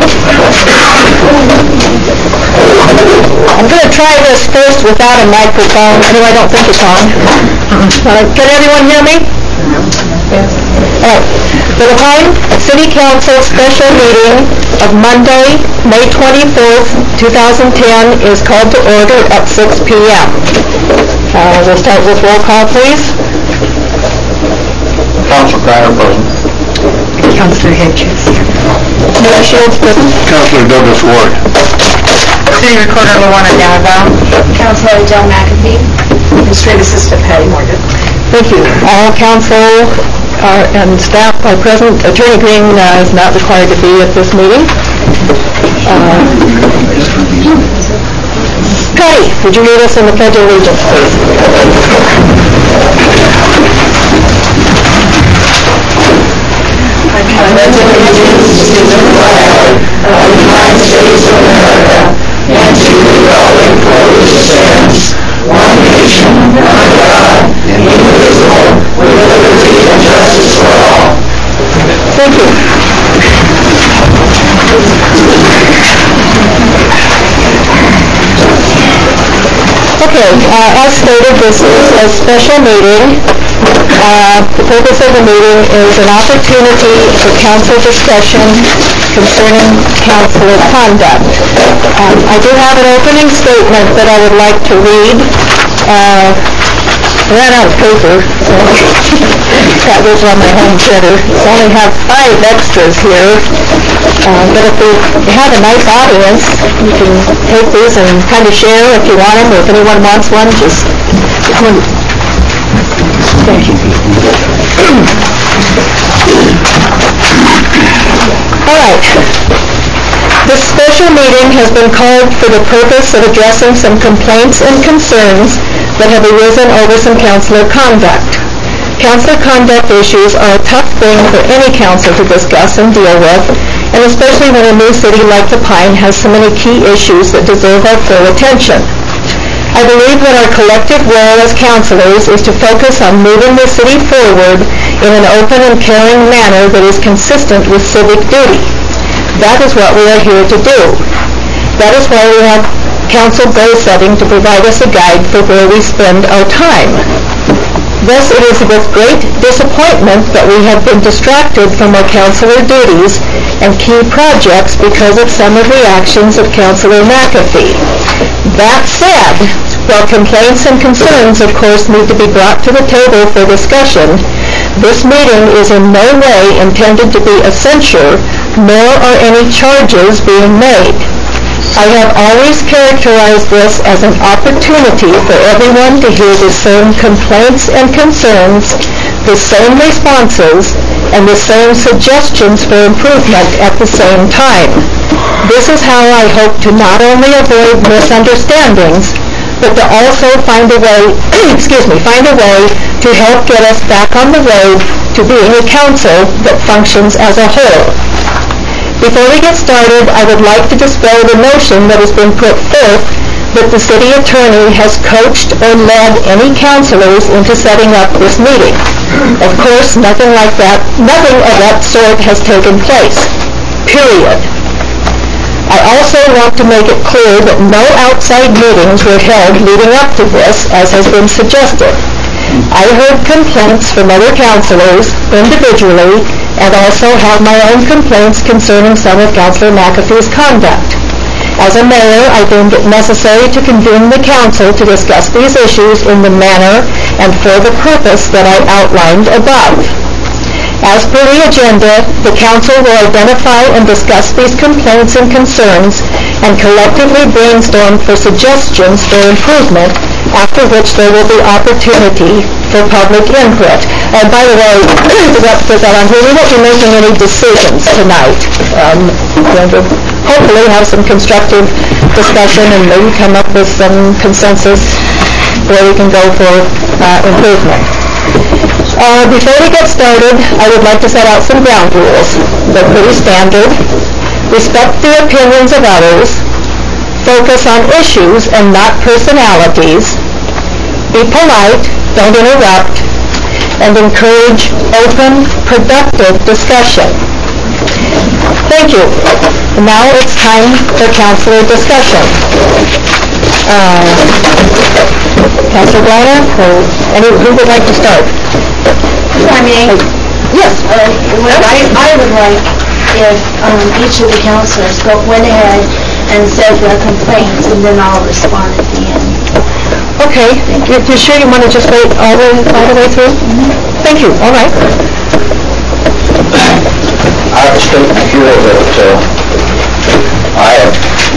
I'm going to try this first without a microphone. No, I don't think it's on. Can everyone hear me? All right. The Lehigh City Council special meeting of Monday, May 24th, 2010 is called to order at 6 p.m. We'll start with roll call, please. Councilor Cryer present. Councilor Hedges. Mayor Shields present. Councilor Douglas Ward. City Recorder Luana Galvin. Councilor Joe McAfee. Administrative Assistant Patty Morgan. Thank you. All council and staff are present. Attorney Green is not required to be at this meeting. Patty, would you lead us in the Pledge of Allegiance, please? I pledge allegiance to the flag of the United States of America and to the republic for which it stands, one nation, under God, indivisible, with liberty and justice for all. Thank you. Okay, as stated, this is a special meeting. The purpose of the meeting is an opportunity for council discussion concerning councilor conduct. I do have an opening statement that I would like to read. I ran out of paper, so that was on my home printer. I only have 5 extras here, but if we have a nice audience, you can take these and kind of share if you want them, or if anyone wants one, just come on. Thank you. All right. This special meeting has been called for the purpose of addressing some complaints and concerns that have arisen over some councilor conduct. Councilor conduct issues are a tough thing for any council to discuss and deal with, and especially when a new city like The Pine has so many key issues that deserve our full attention. I believe that our collective role as councilors is to focus on moving the city forward in an open and caring manner that is consistent with civic duty. That is what we are here to do. That is why we have council goal setting to provide us a guide for where we spend our time. Thus, it is with great disappointment that we have been distracted from our councilor duties and key projects because of some of the actions of Councilor McAfee. That said, while complaints and concerns, of course, need to be brought to the table for discussion, this meeting is in no way intended to be a censure, nor are any charges being made. I have always characterized this as an opportunity for everyone to hear the same complaints and concerns, the same responses, and the same suggestions for improvement at the same time. This is how I hope to not only avoid misunderstandings, but to also find a way, find a way to help get us back on the road to being a council that functions as a whole. Before we get started, I would like to dispel the notion that has been put forth that the city attorney has coached or led any councilors into setting up this meeting. Of course, nothing of that sort has taken place. Period. I also want to make it clear that no outside meetings were held leading up to this, as has been suggested. I heard complaints from other councilors individually and also have my own complaints concerning some of Councilor McAfee's conduct. As a mayor, I deemed it necessary to convene the council to discuss these issues in the manner and for the purpose that I outlined above. As per the agenda, the council will identify and discuss these complaints and concerns and collectively brainstorm for suggestions for improvement, after which there will be opportunity for public input. And by the way, to put that on here, we won't be making any decisions tonight. We're going to hopefully have some constructive discussion and maybe come up with some consensus where we can go for improvement. Before we get started, I would like to set out some ground rules. They're pretty standard. Respect the opinions of others. Focus on issues and not personalities. Be polite, don't interrupt, and encourage open, productive discussion. Thank you. Now it's time for councilor discussion. Councilor Gleiner, who would like to start? I mean, Yes. I would like if each of the councilors went ahead and said their complaints, and then I'll respond at the end. Okay. You sure you want to just wait all the way through? Thank you. All right. I have a statement here that I have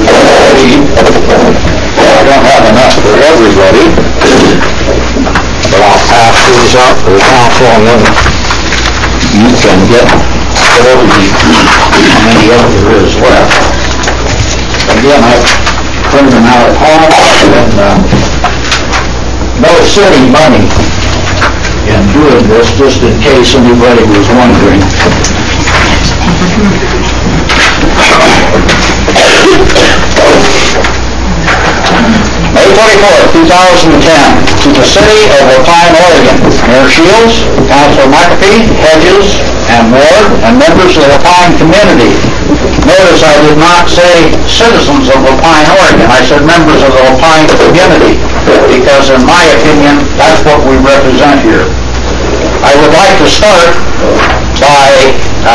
I don't have enough for everybody, but I'll pass these out to the council, and then you can get whatever how many of there is left. Again, I've printed them out at home, and no city money in doing this, just in case anybody was wondering. May 24th, 2010, to the city of Lapine, Oregon. Mayor Shields, Councilor McAfee, Hedges, and Ward, and members of the Lapine community. Notice I did not say citizens of Lapine, Oregon. I said members of the Lapine community, because in my opinion, that's what we represent here. I would like to start by,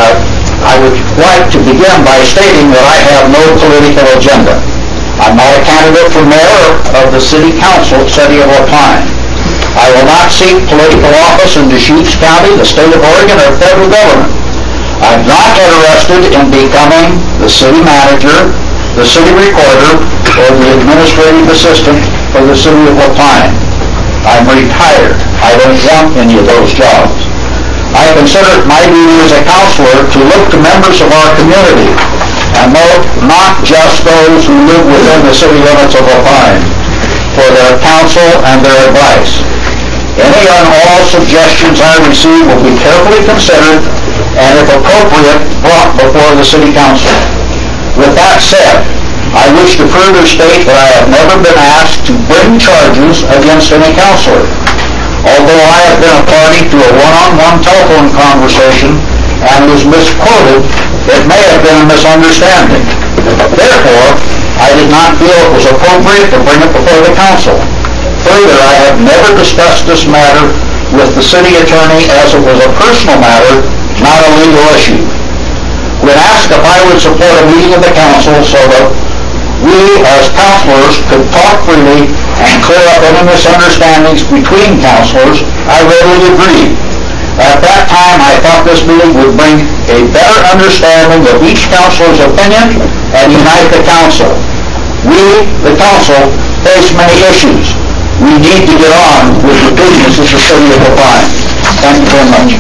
I would like to begin by stating that I have no political agenda. I'm not a candidate for mayor of the city council, city of Lapine. I will not seek political office in Deschutes County, the state of Oregon, or federal government. I'm not interested in becoming the city manager, the city recorder, or the administrative assistant for the city of Lapine. I'm retired. I don't want any of those jobs. I consider it my duty as a counselor to look to members of our community, and not just those who live within the city limits of Lapine, for their counsel and their advice. Any and all suggestions I receive will be carefully considered and, if appropriate, brought before the city council. With that said, I wish to further state that I have never been asked to bring charges against any counselor. Although I have been a party to a one-on-one telephone conversation and was misquoted, it may have been a misunderstanding. Therefore, I did not feel it was appropriate to bring it before the council. Further, I have never discussed this matter with the city attorney, as it was a personal matter, not a legal issue. When asked if I would support a meeting of the council so that we as councilors could talk freely and clear up any misunderstandings between councilors, I readily agreed. At that time, I thought this meeting would bring a better understanding of each councilor's opinion and unite the council. We, the council, face many issues. We need to get on with the business of the city of Lapine. Thank you very much.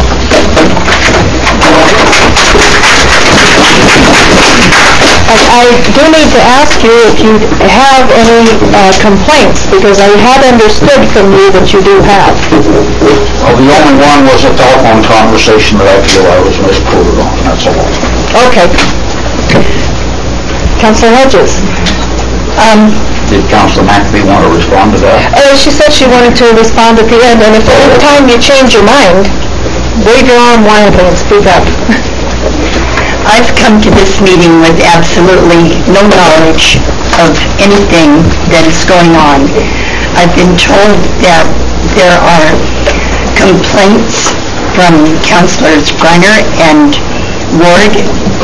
I do need to ask you if you have any complaints, because I had understood from you that you do have. Well, the only one was a telephone conversation that I feel I was misquoted on, that's all. Okay. Councilor Hedges. Did Councilor McAfee want to respond to that? She said she wanted to respond at the end, and if any time you change your mind, wave your arm wildly and speak up. I've come to this meeting with absolutely no knowledge of anything that is going on. I've been told that there are complaints from Councilors Greiner and Ward,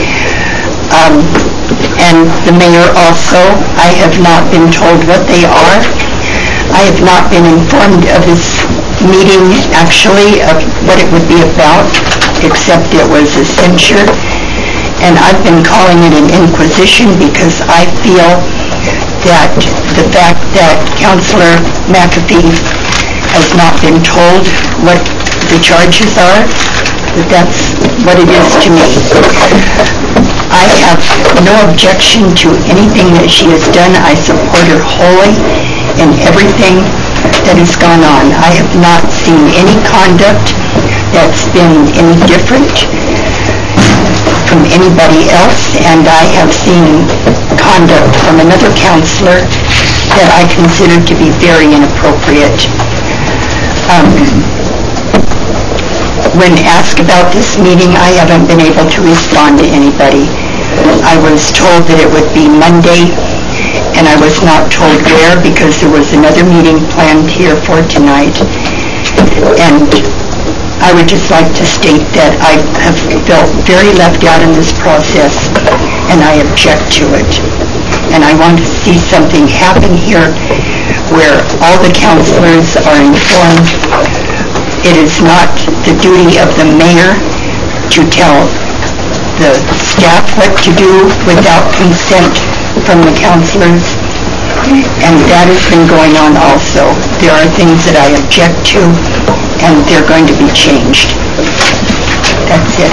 and the mayor also. I have not been told what they are. I have not been informed of this meeting, actually, of what it would be about, except it was a censure. And I've been calling it an inquisition because I feel that the fact that Councilor McAfee has not been told what the charges are, that's what it is to me. I have no objection to anything that she has done. I support her wholly in everything that has gone on. I have not seen any conduct that's been any different from anybody else, and I have seen conduct from another counselor that I consider to be very inappropriate. When asked about this meeting, I haven't been able to respond to anybody. I was told that it would be Monday, and I was not told where because there was another meeting planned here for tonight. And I would just like to state that I have felt very left out in this process, and I object to it. And I want to see something happen here where all the counselors are informed. It is not the duty of the mayor to tell the staff what to do without consent from the counselors, and that has been going on also. There are things that I object to, and they're going to be changed. That's it.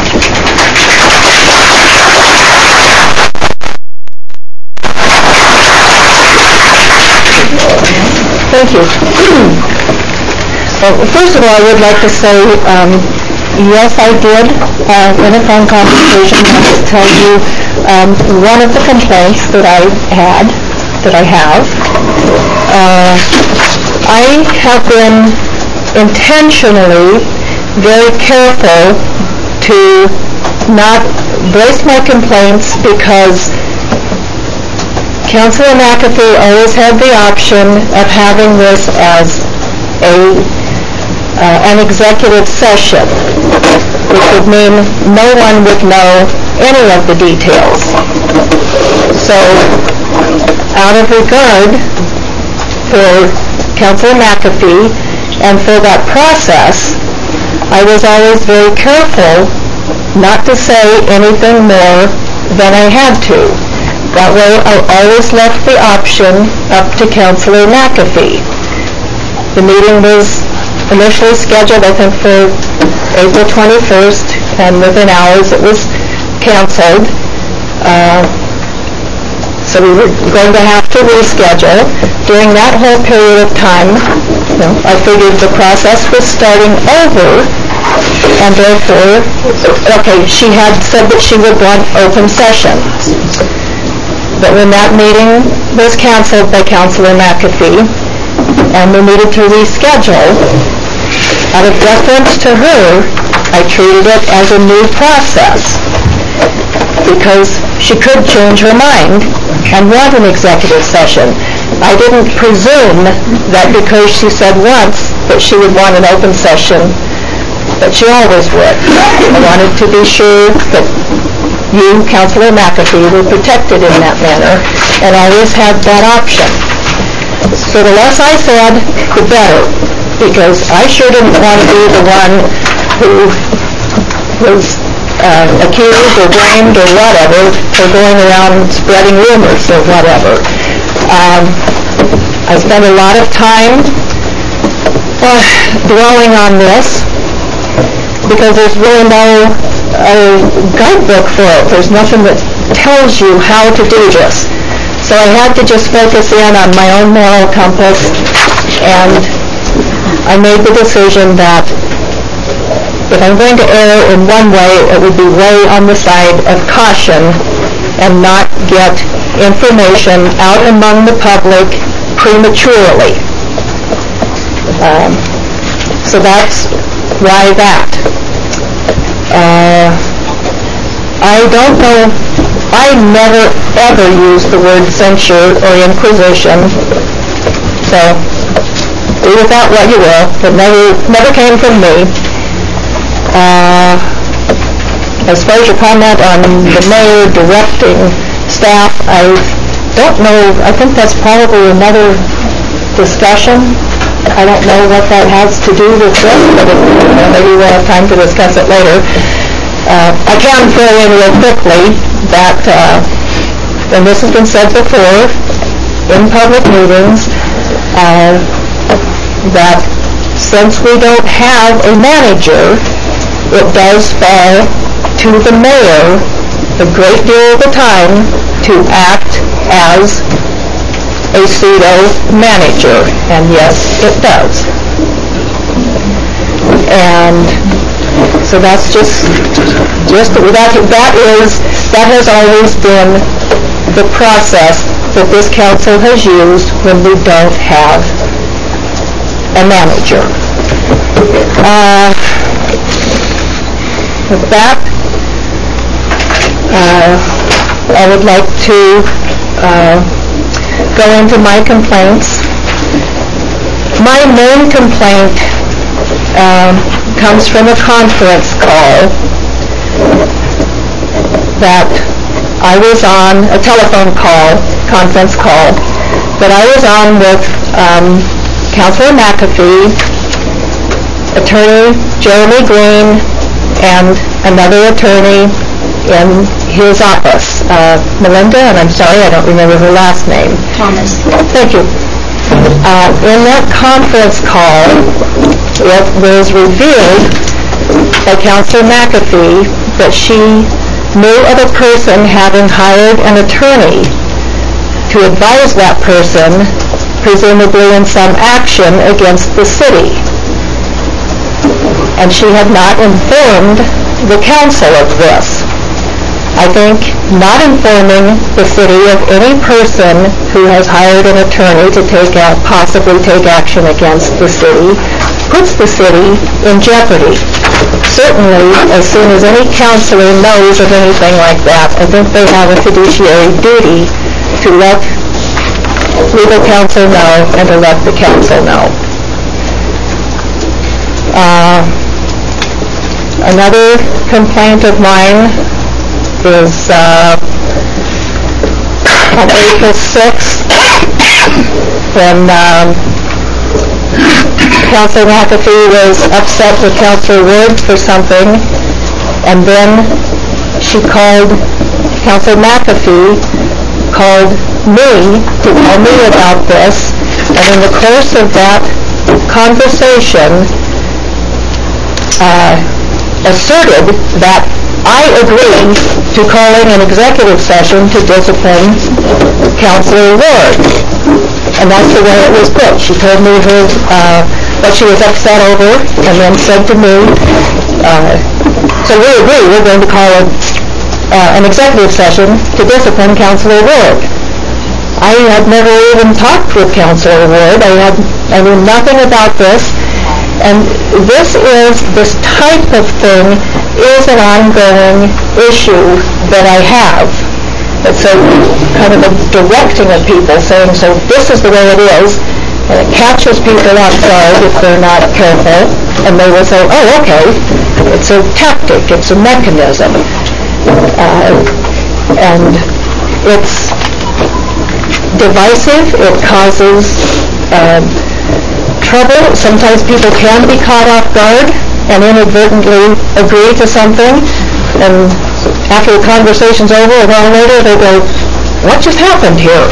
Thank you. Well, first of all, I would like to say, yes, I did, in a phone conversation, tell you one of the complaints that I have. I have been intentionally very careful to not voice my complaints because Councilor McAfee always had the option of having this as an executive session, which would mean no one would know any of the details. So, out of regard for Councilor McAfee and for that process, I was always very careful not to say anything more than I had to. That way, I always left the option up to Councilor McAfee. The meeting was initially scheduled, I think, for April 21st, and within hours it was canceled. So we were going to have to reschedule. During that whole period of time, I figured the process was starting over, and therefore, she had said that she would want open session. But when that meeting was canceled by Councilor McAfee, and we needed to reschedule, out of deference to her, I treated it as a new process, because she could change her mind and want an executive session. I didn't presume that because she said once that she would want an open session, that she always would. I wanted to be sure that you, Councilor McAfee, were protected in that manner, and always had that option. So the less I said, the better, because I sure didn't want to be the one who was accused or blamed or whatever for going around spreading rumors or whatever. I spent a lot of time dwelling on this because there's really no guidebook for it. There's nothing that tells you how to do this. So I had to just focus in on my own moral compass, and I made the decision that if I'm going to err in one way, it would be way on the side of caution and not get information out among the public prematurely. So that's why that. I don't know, I never ever used the word censure or inquisition, so do with that what you will. It never came from me. As far as your comment on the mayor directing staff, I don't know, I think that's probably another discussion. I don't know what that has to do with this, but maybe we'll have time to discuss it later. I can throw in real quickly that, and this has been said before in public meetings, that since we don't have a manager, it does fall to the mayor a great deal of the time to act as a pseudo-manager, and yes, it does. And so that's that has always been the process that this council has used when we don't have a manager. With that, I would like to go into my complaints. My main complaint comes from a conference call that I was on, a telephone call, conference call, that I was on with Councilor McAfee, Attorney Jeremy Green, and another attorney in his office, Melinda, and I'm sorry, I don't remember her last name. Thomas. Thank you. In that conference call, it was revealed by Councilor McAfee that she knew of a person having hired an attorney to advise that person, presumably in some action against the city. And she had not informed the council of this. I think not informing the city of any person who has hired an attorney to possibly take action against the city puts the city in jeopardy. Certainly, as soon as any councilor knows of anything like that, I think they have a fiduciary duty to let legal counsel know and to let the council know. Another complaint of mine is on April 6th when Councilor McAfee was upset with Councilor Wood for something, and then Councilor McAfee called me to tell me about this, and in the course of that conversation asserted that I agreed to calling an executive session to discipline Councilor Ward. And that's the way it was put. She told me what she was upset over, and then said to me, so we agree, we're going to call an executive session to discipline Councilor Ward. I had never even talked with Councilor Ward. I knew nothing about this. And this type of thing is an ongoing issue that I have. It's a kind of a directing of people, saying, so this is the way it is, and it catches people off guard if they're not careful, and they will say, oh, okay, it's a tactic, it's a mechanism. And it's divisive, it causes trouble. Sometimes people can be caught off guard and inadvertently agree to something, and after the conversation's over, a while later, they go, what just happened here?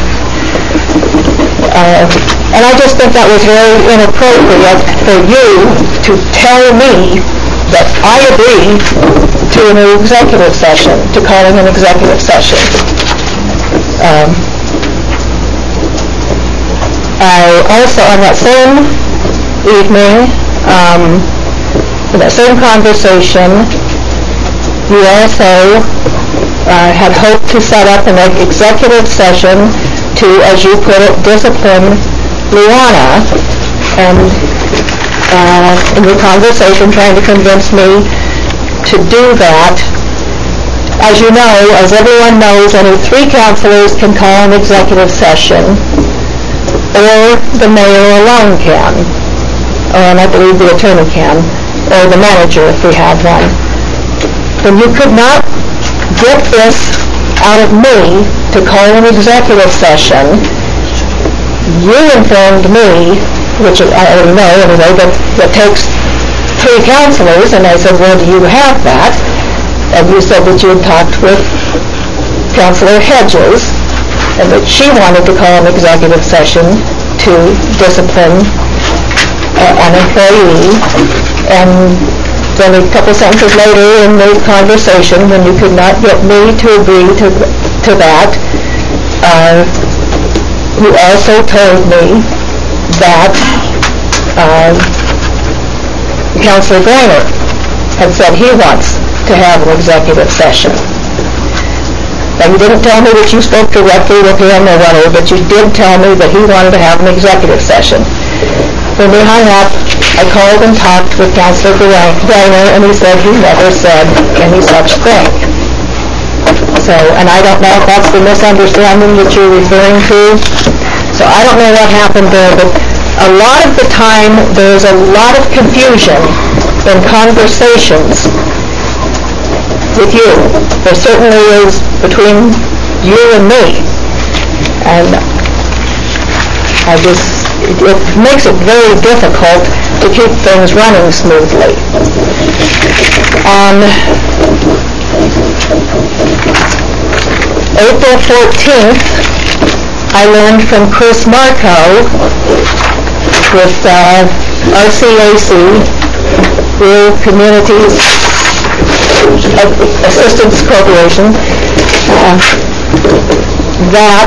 And I just think that was very inappropriate for you to tell me that I agreed to an executive session, to calling an executive session. I also, on that same evening, in that same conversation, you also had hoped to set up an executive session to, as you put it, discipline Luana, and in your conversation trying to convince me to do that. As you know, as everyone knows, only 3 councilors can call an executive session, or the mayor alone can, and I believe the attorney can, or the manager if we have one. And you could not get this out of me to call an executive session. You informed me, which I already know anyway, that takes 3 councilors, and I said, well, do you have that? And you said that you had talked with Councilor Hedges, and that she wanted to call an executive session to discipline an employee. And then a couple sentences later in the conversation, when you could not get me to agree to that, you also told me that Councilor Greiner had said he wants to have an executive session. Now, you didn't tell me that you spoke directly with him or whatever, but you did tell me that he wanted to have an executive session. When we hung up, I called and talked with Councilor Greiner, and he said he never said any such thing. So, and I don't know if that's the misunderstanding that you're referring to. So I don't know what happened there, but a lot of the time there's a lot of confusion in conversations with you. There certainly is between you and me. And it makes it very difficult to keep things running smoothly. On April 14th, I learned from Chris Marco with RCAC, Rural Communities Assistance Corporation, that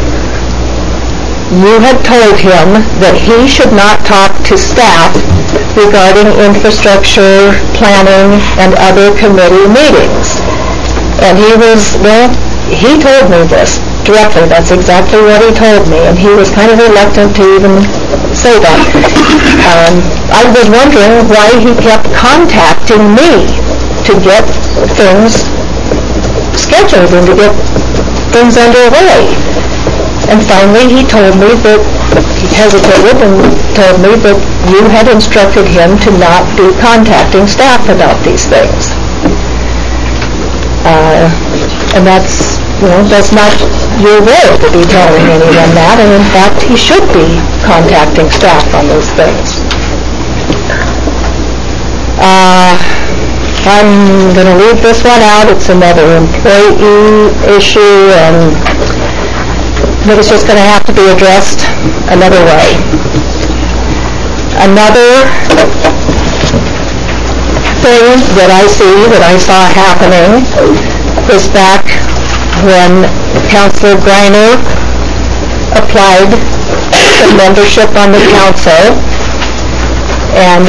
you had told him that he should not talk to staff regarding infrastructure, planning, and other committee meetings. And he told me this directly. That's exactly what he told me, and he was kind of reluctant to even say that. I was wondering why he kept contacting me to get things scheduled and to get things underway. And finally he told me that, he hesitated and told me that you had instructed him to not be contacting staff about these things. And that's not your role to be telling anyone that, and in fact he should be contacting staff on those things. I'm going to leave this one out. It's another employee issue, and it's just going to have to be addressed another way. Another thing that I saw happening was back when Councilor Greiner applied for membership on the council, and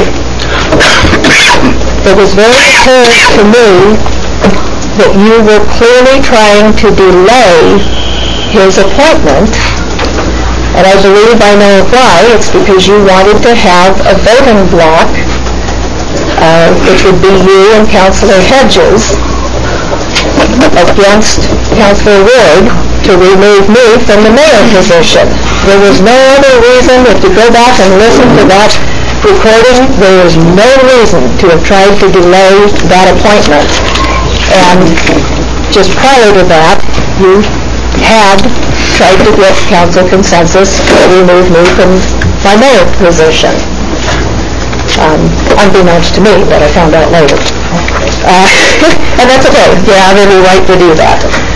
it was very apparent to me that you were clearly trying to delay his appointment, and I believe I know why. It's because you wanted to have a voting block, which would be you and Councilor Hedges, against Councilor Ward to remove me from the mayor position. There was no other reason. If you go back and listen to that recording, there was no reason to have tried to delay that appointment. And just prior to that, you had tried to get council consensus to remove me from my mayor position. Unbeknownst to me, but I found out later. And that's okay. You have every right to do that.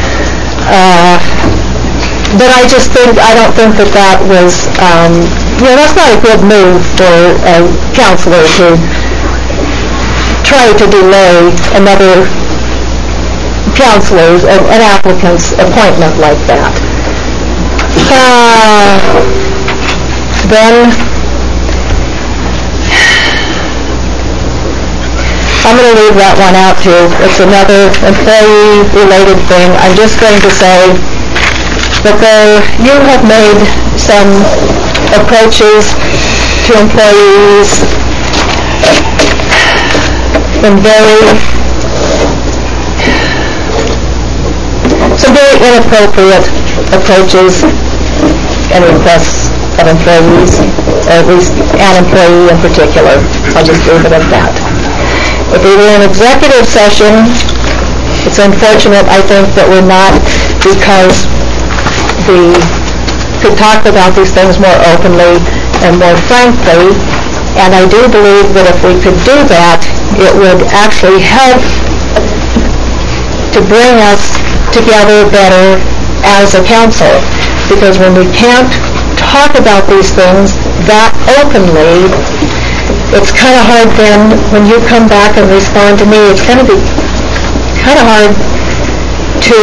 But I don't think that was, that's not a good move for a counselor to try to delay another counselor's, an applicant's appointment like that. Then I'm going to leave that one out too. It's another employee-related thing. I'm just going to say that you have made some approaches to employees in some very inappropriate approaches and requests of employees, or at least an employee in particular. I'll just leave it at that. If we were in executive session, it's unfortunate, I think, that we're not, because we could talk about these things more openly and more frankly, and I do believe that if we could do that, it would actually help to bring us together better as a council, because when we can't talk about these things that openly, it's kind of hard then, when you come back and respond to me, it's going to be kind of hard to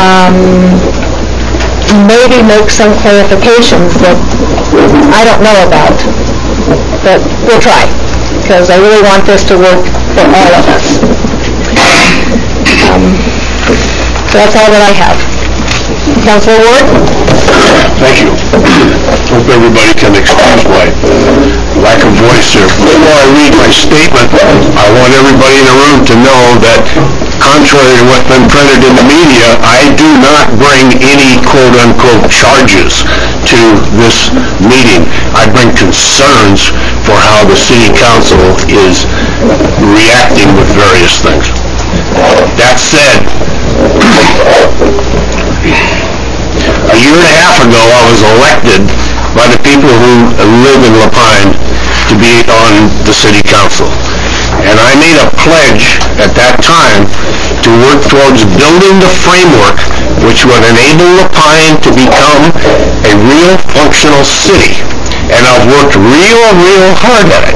maybe make some clarifications that I don't know about. But we'll try, because I really want this to work for all of us. So that's all that I have. Councilor Ward? Thank you. Hope everybody can excuse my lack of voice here. Before I read my statement, I want everybody in the room to know that contrary to what's been printed in the media, I do not bring any quote-unquote charges to this meeting. I bring concerns for how the city council is reacting with various things. That said, a year and a half ago, I was elected by the people who live in La Pine to be on the city council. And I made a pledge at that time to work towards building the framework which would enable La Pine to become a real functional city. And I've worked real hard at it.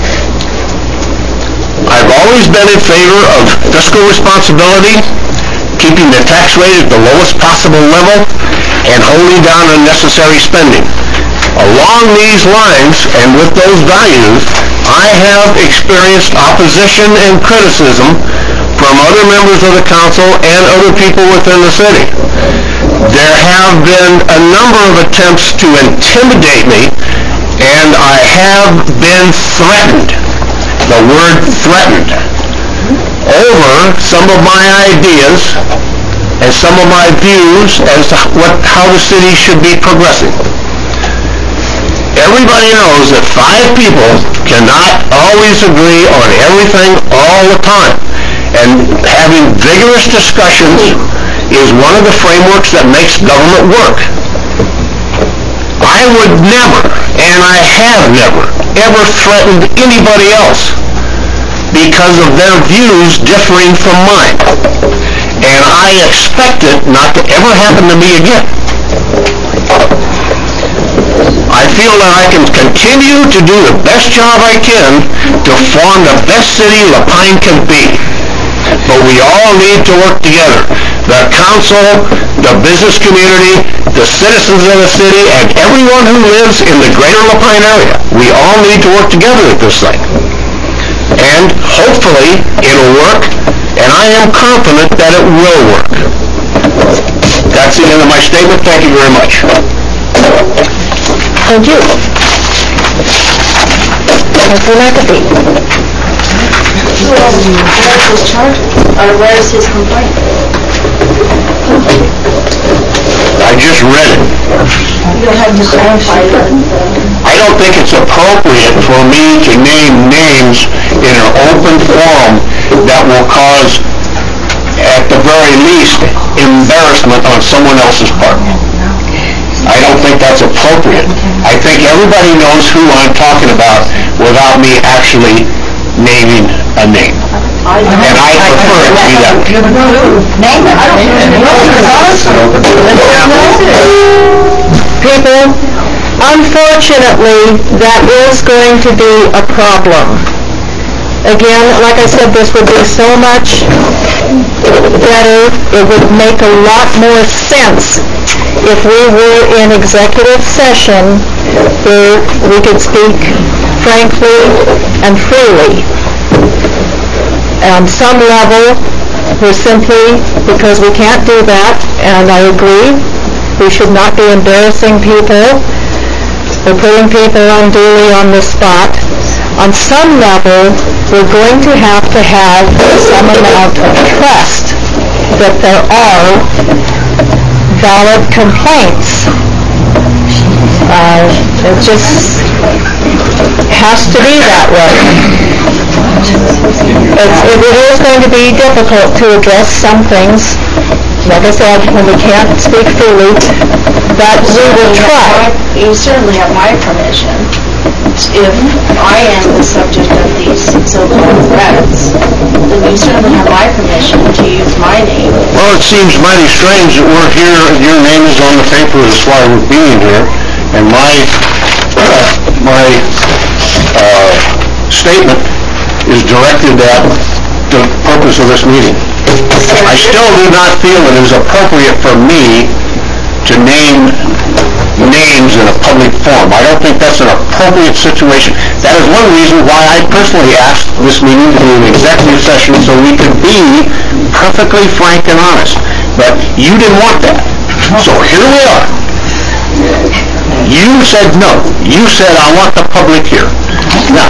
I've always been in favor of fiscal responsibility, keeping the tax rate at the lowest possible level, and holding down unnecessary spending. Along these lines, and with those values, I have experienced opposition and criticism from other members of the council and other people within the city. There have been a number of attempts to intimidate me, and I have been threatened, the word threatened, over some of my ideas and some of my views as to how the city should be progressing. Everybody knows that 5 people cannot always agree on everything all the time. And having vigorous discussions is one of the frameworks that makes government work. I would never, and I have never, ever threatened anybody else because of their views differing from mine. And I expect it not to ever happen to me again. I feel that I can continue to do the best job I can to form the best city La Pine can be. But we all need to work together. The council, the business community, the citizens of the city, and everyone who lives in the greater La Pine area. We all need to work together at this thing. And hopefully it'll work, and I am confident that it will work. That's the end of my statement. Thank you very much. Thank you. Councilor McAfee. Where is his charge? Or where is his complaint? I just read it. You'll have to clarify that. I don't think it's appropriate for me to name names in an open forum that will cause, at the very least, embarrassment on someone else's part. I don't think that's appropriate. I think everybody knows who I'm talking about without me actually naming a name. And I prefer it to be that way. People, unfortunately, that is going to be a problem. Again, like I said, this would be so much better. It would make a lot more sense if we were in executive session where we could speak frankly and freely. On some level, we're simply, because we can't do that, and I agree, we should not be embarrassing people or putting people unduly on the spot. On some level, we're going to have some amount of trust that there are valid complaints. It just has to be that way. It is going to be difficult to address some things, like I said, when we can't speak freely, but we will try. You certainly have my permission. If I am the subject of these so-called threats, then you certainly have my permission to use my name. Well, it seems mighty strange that we're here, your name is on the paper, that's why we're being here, and my statement is directed at the purpose of this meeting. I still do not feel it is appropriate for me to name names in a public forum. I don't think that's an appropriate situation. That is one reason why I personally asked this meeting to be an executive session so we could be perfectly frank and honest. But you didn't want that. So here we are. You said no. You said, I want the public here. Now,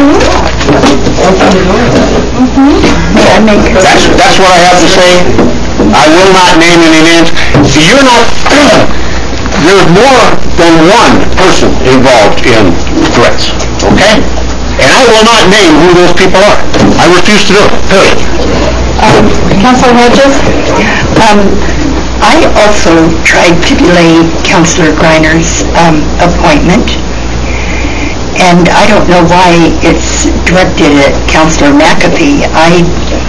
that's what I have to say. I will not name any names. You're not, there's more than one person involved in threats, okay? And I will not name who those people are. I refuse to do it, period. Councilor Hodges? I also tried to delay Councilor Griner's appointment, and I don't know why it's directed at Councilor McAfee. I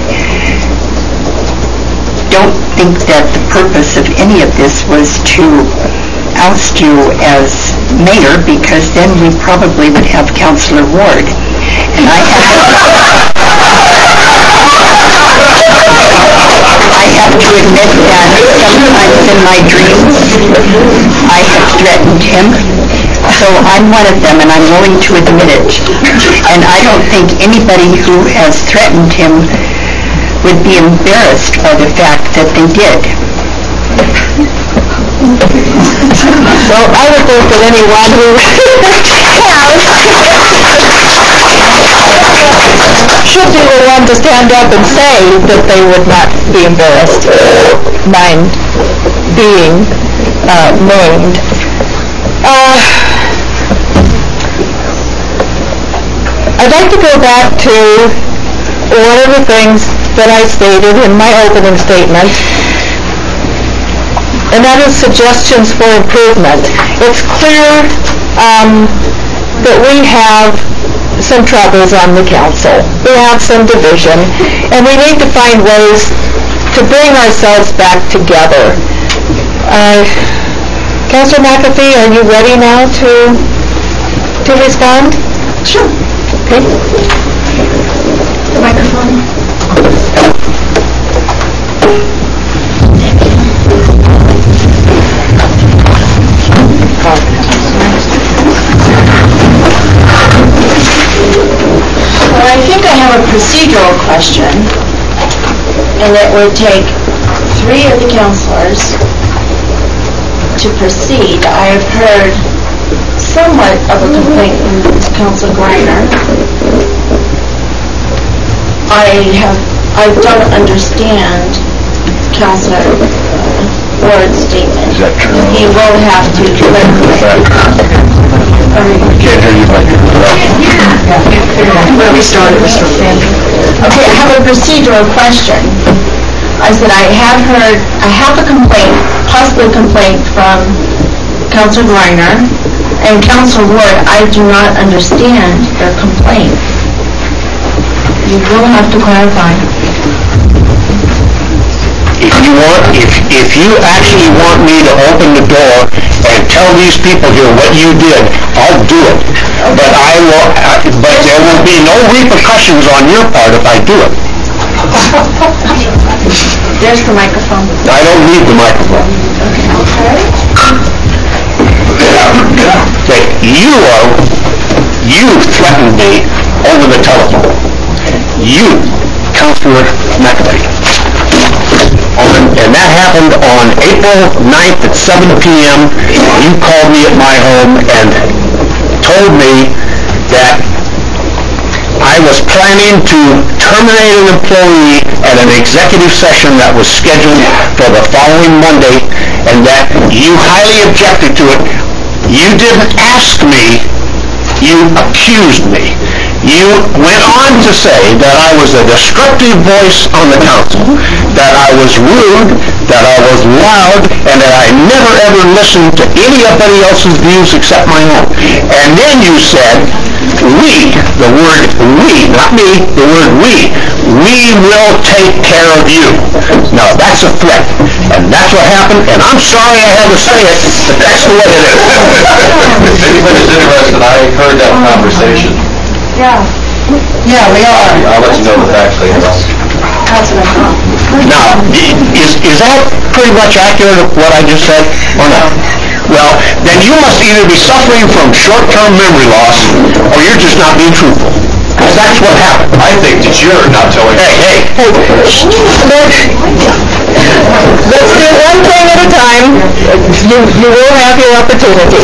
don't think that the purpose of any of this was to oust you as mayor, because then we probably would have Councilor Ward. And I have to admit that sometimes in my dreams I have threatened him. So I'm one of them, and I'm willing to admit it. And I don't think anybody who has threatened him would be embarrassed by the fact that they did. Well, I would think that anyone who should be the one to stand up and say that they would not be embarrassed by being named. I'd like to go back to one of the things that I stated in my opening statement, and that is suggestions for improvement. It's clear that we have some troubles on the council. We have some division, and we need to find ways to bring ourselves back together. Councilor McAfee, are you ready now to respond? Sure. Okay. The microphone. Well, I think I have a procedural question, and it would take 3 of the councilors to proceed. I have heard somewhat of a complaint from Councilor Griner. I don't understand Councilor Ward's statement. Is that true? He will have to clarify. Can't hear you back here. Okay, I have a procedural question. I said I have a complaint, possibly a complaint from Councilor Griner and Councilor Ward. I do not understand their complaint. You will have to clarify. If you actually want me to open the door and tell these people here what you did, I'll do it. But there will be no repercussions on your part if I do it. There's the microphone. I don't need the microphone. Okay, you threatened me over the telephone. You, Councilor McAfee. And that happened on April 9th at 7 p.m. You called me at my home and told me that I was planning to terminate an employee at an executive session that was scheduled for the following Monday, and that you highly objected to it. You didn't ask me, you accused me. You went on to say that I was a destructive voice on the council, that I was rude, that I was loud, and that I never ever listened to anybody else's views except my own. And then you said, we, the word we, not me, the word we will take care of you. Now, that's a threat, and that's what happened, and I'm sorry I had to say it, but that's the way it is. If anybody's interested, I heard that conversation. Yeah, we are. I'll let you know the facts later on. That's what I thought. Now, is that pretty much accurate of what I just said, or not? Well, then you must either be suffering from short-term memory loss, or you're just not being truthful. Because that's what happened. I think that you're not telling me. Hey, Let's do one thing at a time. You will have your opportunity.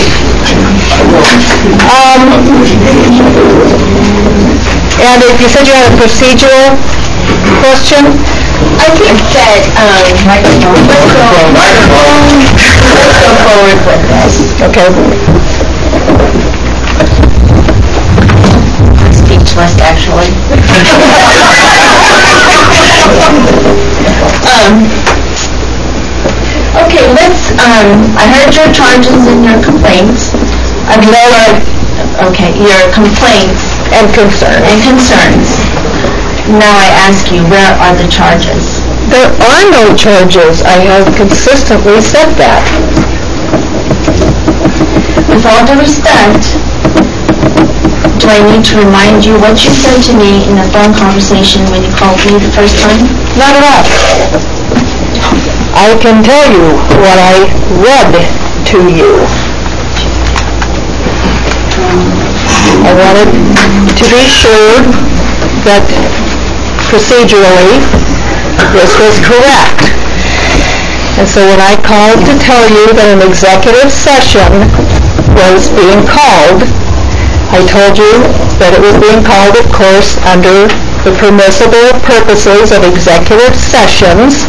And you said you had a procedural question? I think that, let's go forward with this. Okay. Speechless, actually. Okay, I heard your charges and your complaints. Your complaints And concerns. Now I ask you, where are the charges? There are no charges. I have consistently said that. With all due respect, do I need to remind you what you said to me in the phone conversation when you called me the first time? Not at all. I can tell you what I read to you. I wanted to be sure that procedurally this was correct. And so when I called to tell you that an executive session was being called, I told you that it was being called, of course, under the permissible purposes of executive sessions,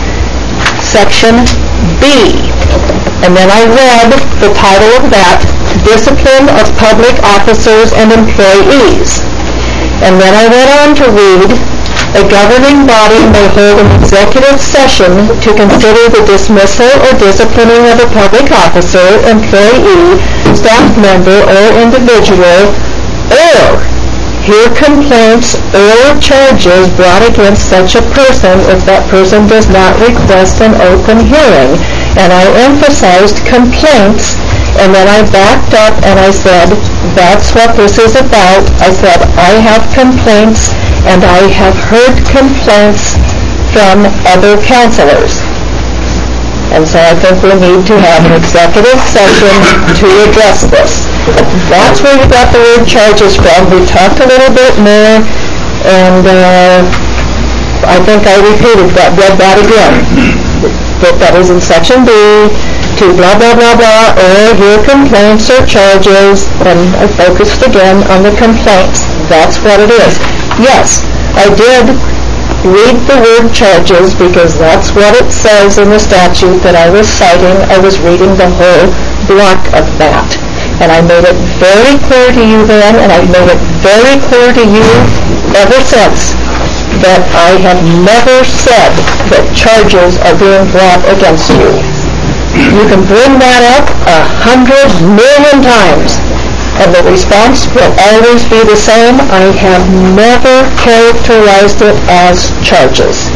Section B. And then I read the title of that, Discipline of Public Officers and Employees. And then I went on to read, a governing body may hold an executive session to consider the dismissal or disciplining of a public officer, employee, staff member, or individual, or hear complaints or charges brought against such a person if that person does not request an open hearing. And I emphasized complaints, and then I backed up and I said, that's what this is about. I said, I have complaints, and I have heard complaints from other counselors. And so I think we need to have an executive session to address this. That's where we got the word charges from. We talked a little bit more, and I think I read that again. That is in Section B, to blah, blah, blah, blah, or hear complaints or charges, and I focused again on the complaints. That's what it is. Yes, I did read the word charges because that's what it says in the statute that I was citing. I was reading the whole block of that. And I made it very clear to you then, and I've made it very clear to you ever since, that I have never said that charges are being brought against you. You can bring that up 100 million times, and the response will always be the same. I have never characterized it as charges.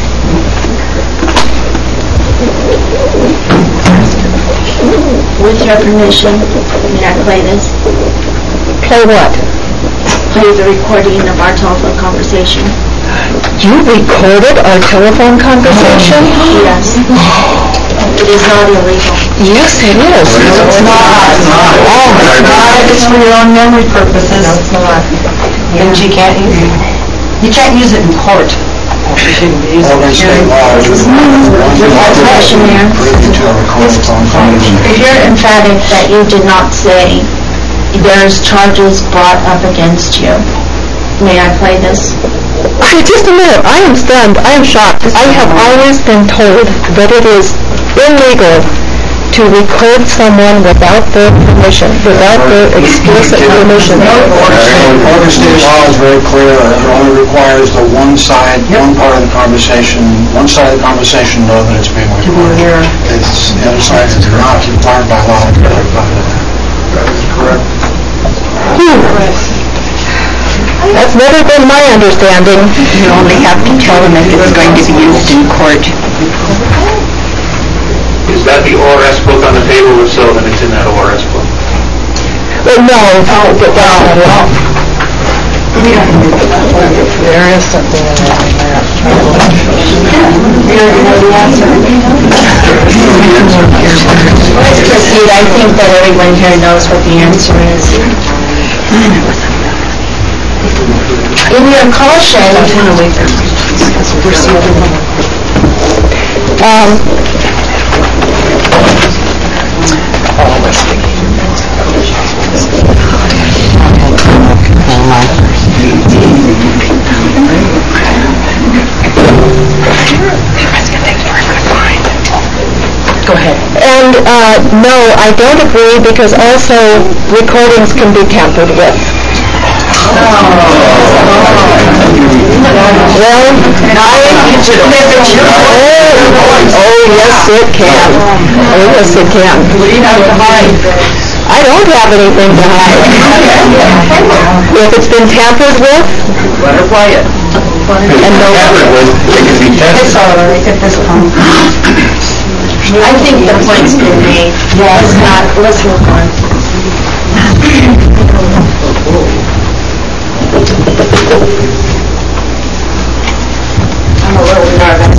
With your permission, may I play this? Play what? Play the recording of our telephone conversation. You recorded our telephone conversation? Yes. It is not illegal. Yes, it is. No, it's not. Oh, it's not. It's for your own memory purposes. No, it's not. And you can't use it in court. Question there. If you're emphatic that you did not say there's charges brought up against you, may I play this? Just a minute. I am stunned. I am shocked. I have always been told that it is illegal to record someone without their permission, without their explicit permission. Oregon state law is very clear. It only requires the one part of the conversation, one side of the conversation know that it's being recorded. The other side is not required by law to be recorded. That is correct. That's never been my understanding. You only have to tell them if it's going to be used in court. Is that the ORS book on the table? If so, then it's in that ORS book. No, that's not at all. There is something in there. Let's proceed. I think that everyone here knows what the answer is. In your caution, Go ahead. And no, I don't agree, because also recordings can be tampered with. Well, yes it can. Oh yes it can. I don't have anything to hide. If it's been tampered with, Let her play it. and no, Tampered with, it can be tested. It's all right at this point. I think the point's been made. Let's move on. I'm a little nervous.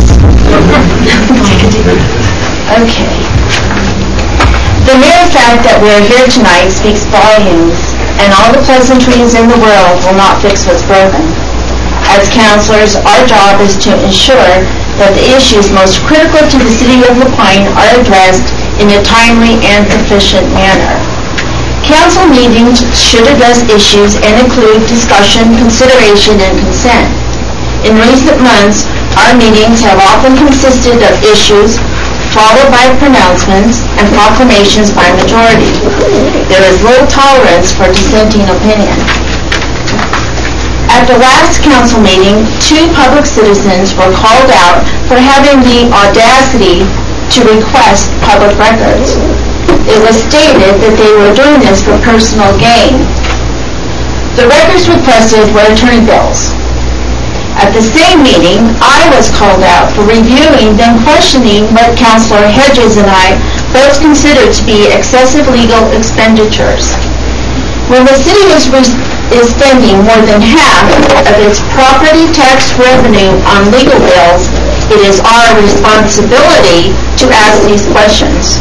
Okay. The mere fact that we're here tonight speaks volumes, and all the pleasantries in the world will not fix what's broken. As counselors, our job is to ensure that the issues most critical to the city of La Pine are addressed in a timely and sufficient manner. Council meetings should address issues and include discussion, consideration, and consent. In recent months, our meetings have often consisted of issues followed by pronouncements and proclamations by majority. There is little tolerance for dissenting opinion. At the last council meeting, 2 public citizens were called out for having the audacity to request public records. It was stated that they were doing this for personal gain. The records requested were attorney bills. At the same meeting, I was called out for reviewing then questioning what Councilor Hedges and I both considered to be excessive legal expenditures. When the city is spending more than half of its property tax revenue on legal bills, it is our responsibility to ask these questions.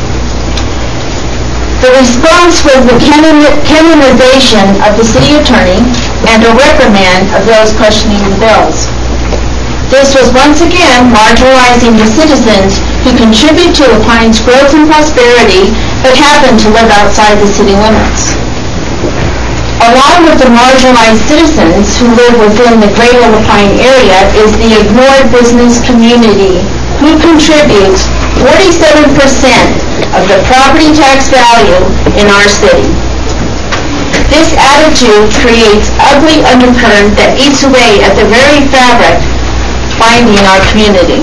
The response was the canonization of the city attorney and a reprimand of those questioning the bills. This was once again marginalizing the citizens who contribute to La Pine's growth and prosperity but happen to live outside the city limits. Along with the marginalized citizens who live within the greater La Pine area is the ignored business community, who contributes 47% of the property tax value in our city. This attitude creates ugly undercurrent that eats away at the very fabric binding our community.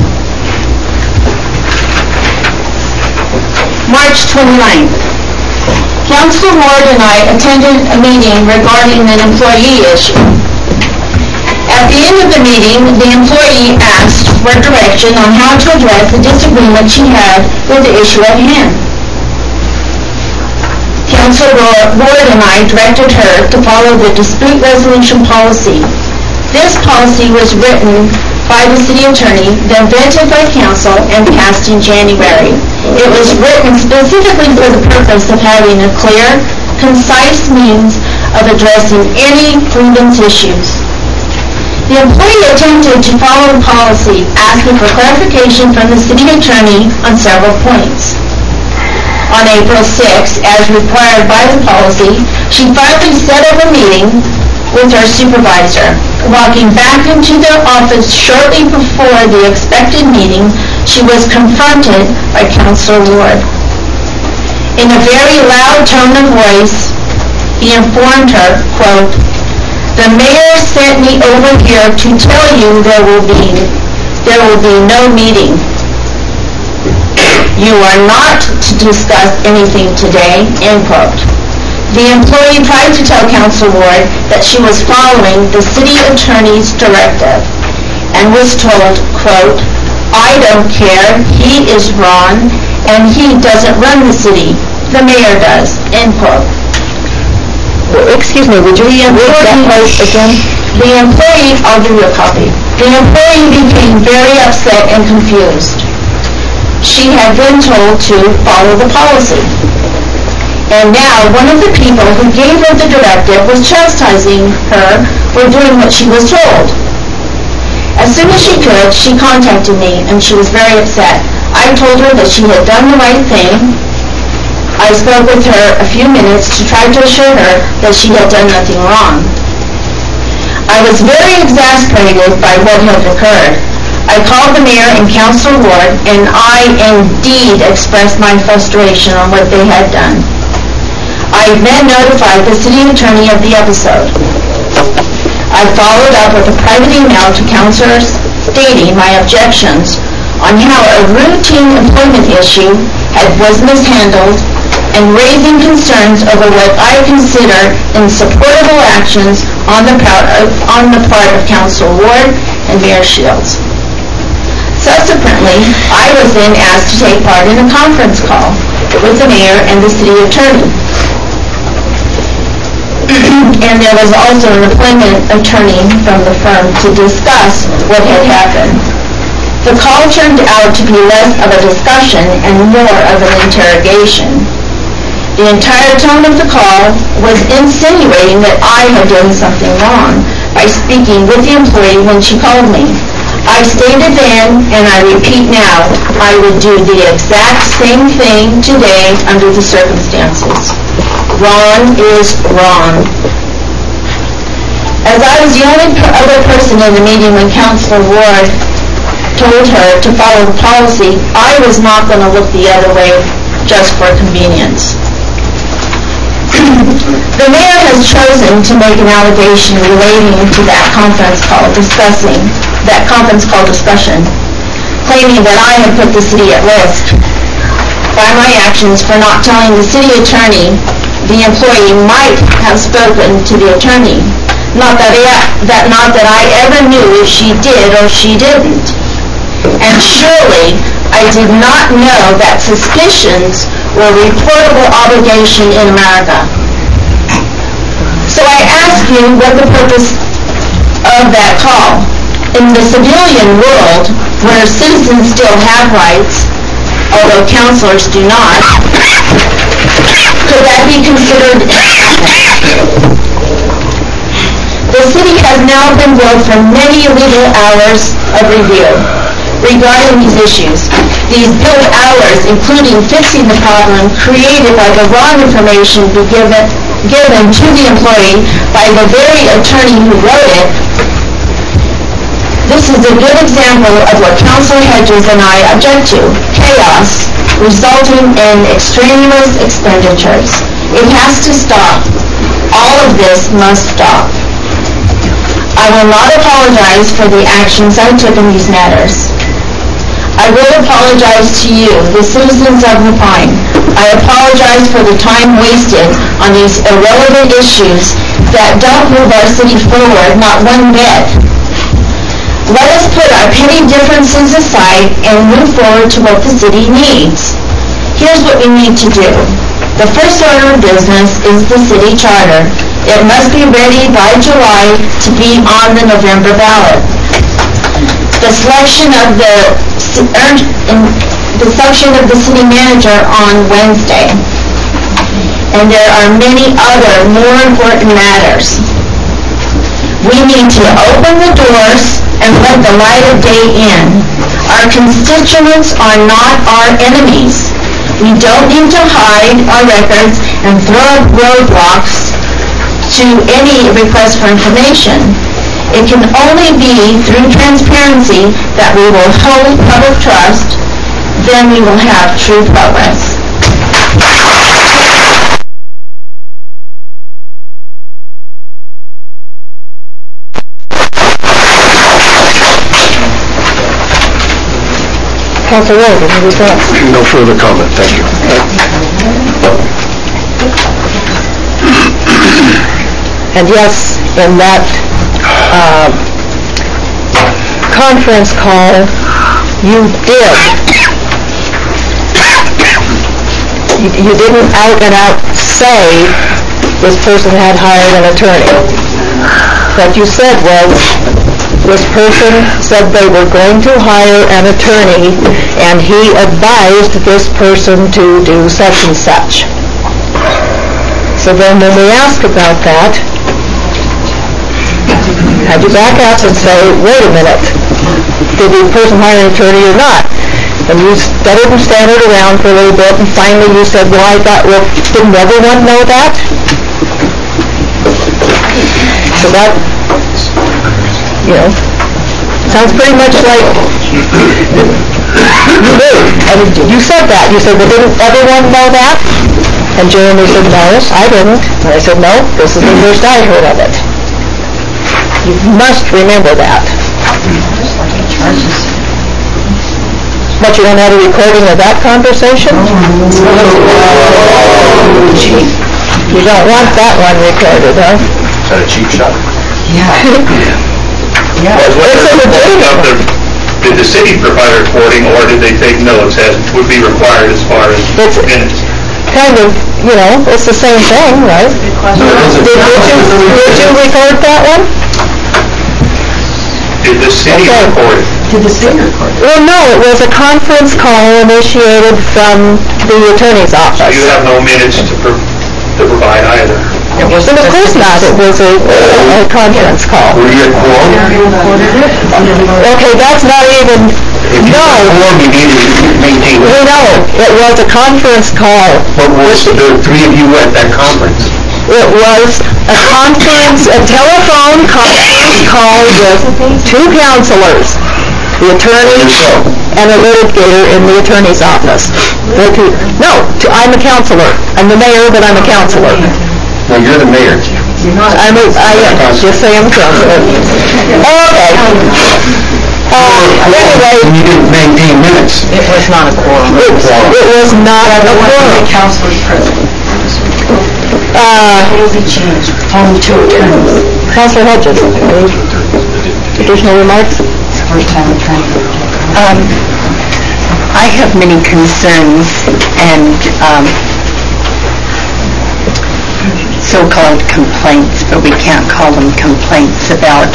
March 29th. Councilor Ward and I attended a meeting regarding an employee issue. At the end of the meeting, the employee asked for direction on how to address the disagreement she had with the issue at hand. Councilor Ward and I directed her to follow the dispute resolution policy. This policy was written by the city attorney, then vetted by council and passed in January. It was written specifically for the purpose of having a clear, concise means of addressing any grievance issues. The employee attempted to follow the policy, asking for clarification from the city attorney on several points. On April 6, as required by the policy, she finally set up a meeting with her supervisor. Walking back into the office shortly before the expected meeting, she was confronted by Councilor Ward. In a very loud tone of voice, he informed her, quote, "The mayor sent me over here to tell you there will be no meeting. You are not to discuss anything today," end quote. The employee tried to tell Councilor Ward that she was following the city attorney's directive and was told, quote, "I don't care, he is Ron, and he doesn't run the city, the mayor does," end quote. Excuse me, would you read that part again? The employee, I'll give you a copy. The employee became very upset and confused. She had been told to follow the policy. And now one of the people who gave her the directive was chastising her for doing what she was told. As soon as she could, she contacted me, and she was very upset. I told her that she had done the right thing. I spoke with her a few minutes to try to assure her that she had done nothing wrong. I was very exasperated by what had occurred. I called the mayor and Councilor Ward, and I indeed expressed my frustration on what they had done. I then notified the city attorney of the episode. I followed up with a private email to councilors stating my objections on how a routine employment issue was mishandled and raising concerns over what I consider insupportable actions on the part of Councilor Ward and Mayor Shields. Subsequently, I was then asked to take part in a conference call with the mayor and the city attorney. And there was also an employment attorney from the firm to discuss what had happened. The call turned out to be less of a discussion and more of an interrogation. The entire tone of the call was insinuating that I had done something wrong by speaking with the employee when she called me. I stated then, and I repeat now, I would do the exact same thing today under the circumstances. Wrong is wrong. As I was the only other person in the meeting when Councilor Ward told her to follow the policy, I was not going to look the other way just for convenience. The mayor has chosen to make an allegation relating to that conference call discussion, claiming that I had put the city at risk by my actions for not telling the city attorney the employee might have spoken to the attorney. Not that I ever knew if she did or she didn't. And surely I did not know that suspicions were a reportable obligation in America. So I ask you what the purpose of that call. In the civilian world, where citizens still have rights, although councilors do not, could that be considered? The city has now been billed for many illegal hours of review regarding these issues. These billed hours, including fixing the problem created by the wrong information given to the employee by the very attorney who wrote it. This is a good example of what Councilor Hedges and I object to: chaos resulting in extraneous expenditures. It has to stop. All of this must stop. I will not apologize for the actions I took in these matters. I will apologize to you, the citizens of Lapine. I apologize for the time wasted on these irrelevant issues that don't move our city forward, not one bit. Let us put our petty differences aside and move forward to what the city needs. Here's what we need to do. The first order of business is the city charter. It must be ready by July to be on the November ballot. The selection of the city manager on Wednesday. And there are many other more important matters. We need to open the doors and let the light of day in. Our constituents are not our enemies. We don't need to hide our records and throw up roadblocks to any request for information. It can only be through transparency that we will hold public trust. Then we will have true progress. Councilor Ward, any thoughts? No further comment, thank you. And yes, in that conference call, you didn't out and out say this person had hired an attorney. What you said was, this person said they were going to hire an attorney, and he advised this person to do such and such. So then when we ask about that, had you back up and say, wait a minute, did the person hire an attorney or not? And you stuttered and stammered around for a little bit, and finally you said, well, I thought, well, didn't everyone know that? So that, sounds pretty much like you knew. And you said that. You said, well, didn't everyone know that? And Jeremy said, no, I didn't. And I said, no, this is the first I heard of it. You must remember that. But you don't have a recording of that conversation? You don't want that one recorded, huh? Is that a cheap shot? Did the city provide a recording, or did they take notes as would be required as far as minutes? Kind of, it's the same thing, right? Did you record that one? Did the city record it? Did the city record it? Well, no, it was a conference call initiated from the attorney's office. You have no minutes to provide either. Of course not. It was a conference call. Were you at quorum? Okay, that's not even... No. Quorum, you need to maintain... No, it was a conference call. But was the three of you at that conference? It was a conference, a telephone conference call with two counselors, the attorney and a litigator in the attorney's office. I'm a counselor. I'm the mayor, but I'm a counselor. No, you're the mayor. I am. Just say I'm a counselor. Okay. Anyway. You didn't maintain minutes. It was not a quorum. It was not a quorum. Counselors present. It will be changed. Only two attorneys. Councilor Hedges, any additional remarks? First time attorney. I have many concerns and so-called complaints, but we can't call them complaints, about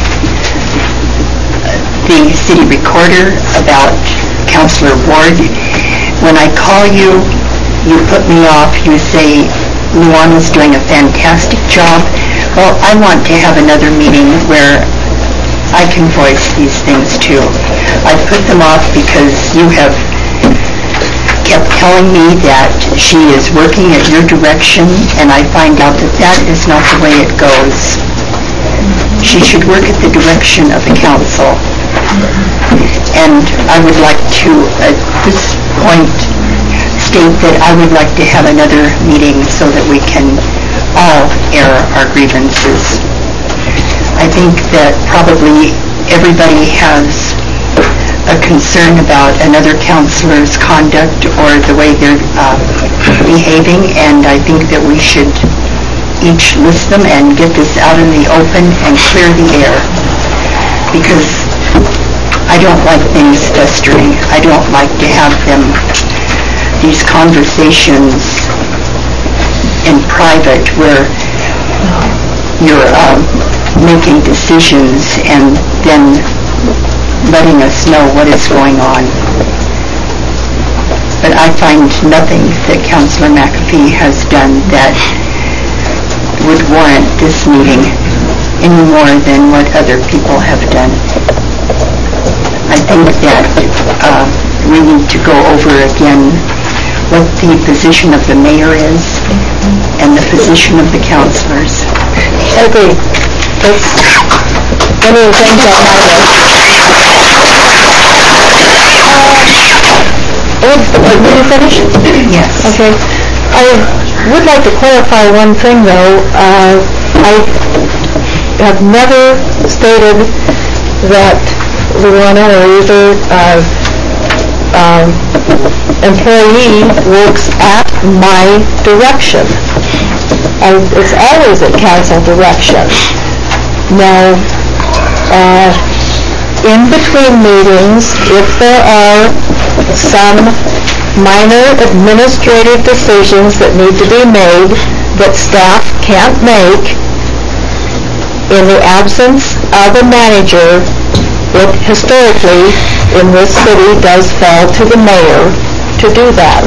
the city recorder, about Councilor Ward. When I call you, you put me off. You say Luana's doing a fantastic job. Well, I want to have another meeting where I can voice these things too. I put them off because you have kept telling me that she is working at your direction, and I find out that that is not the way it goes. She should work at the direction of the council. And I would like to, at this point, state that I would like to have another meeting so that we can all air our grievances. I think that probably everybody has a concern about another counselor's conduct or the way they're behaving, and I think that we should each list them and get this out in the open and clear the air, because I don't like things festering. I don't like to have these conversations in private where you're making decisions and then letting us know what is going on. But I find nothing that Councilor McAfee has done that would warrant this meeting any more than what other people have done. I think that we need to go over again what the position of the mayor is and the position of the councilors. I agree. That's one of the things on my list. May you finish? Yes. Okay. I would like to clarify one thing, though. I have never stated that Luana or either employee works at my direction. It's always at council direction. Now, in between meetings, if there are some minor administrative decisions that need to be made that staff can't make, in the absence of a manager, it historically in this city does fall to the mayor to do that.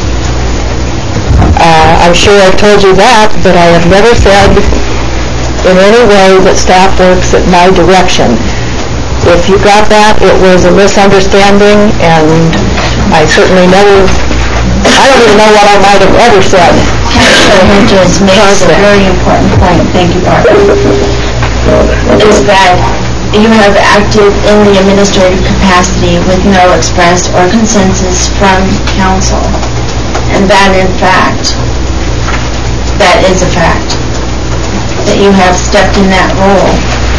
I'm sure I've told you that, but I have never said in any way that staff works at my direction. If you got that, it was a misunderstanding, and I certainly never, I don't even know what I might have ever said. Councilor Hedges makes a very important point, thank you, Barbara, is that you have acted in the administrative capacity with no express or consensus from council. And that in fact, that is a fact, that you have stepped in that role.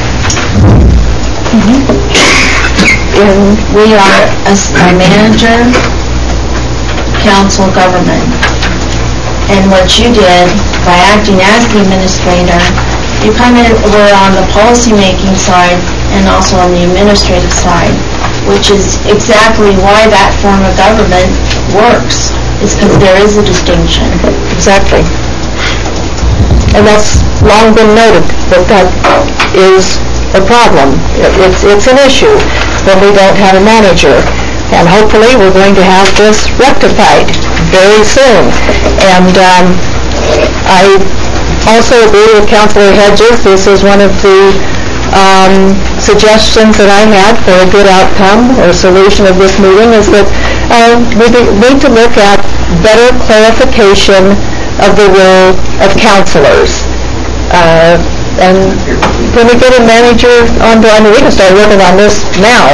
And we are a manager, council, government. And what you did by acting as the administrator, you kind of were on the policy-making side and also on the administrative side, which is exactly why that form of government works, is because there is a distinction. Exactly. And that's long been noted, that is a problem. It's an issue when we don't have a manager. And hopefully we're going to have this rectified very soon. And I also agree with Councilor Hedges. This is one of the suggestions that I had for a good outcome or solution of this meeting, is that we need to look at better clarification of the role of councilors. And when we get a manager on board, I mean, we can start working on this now.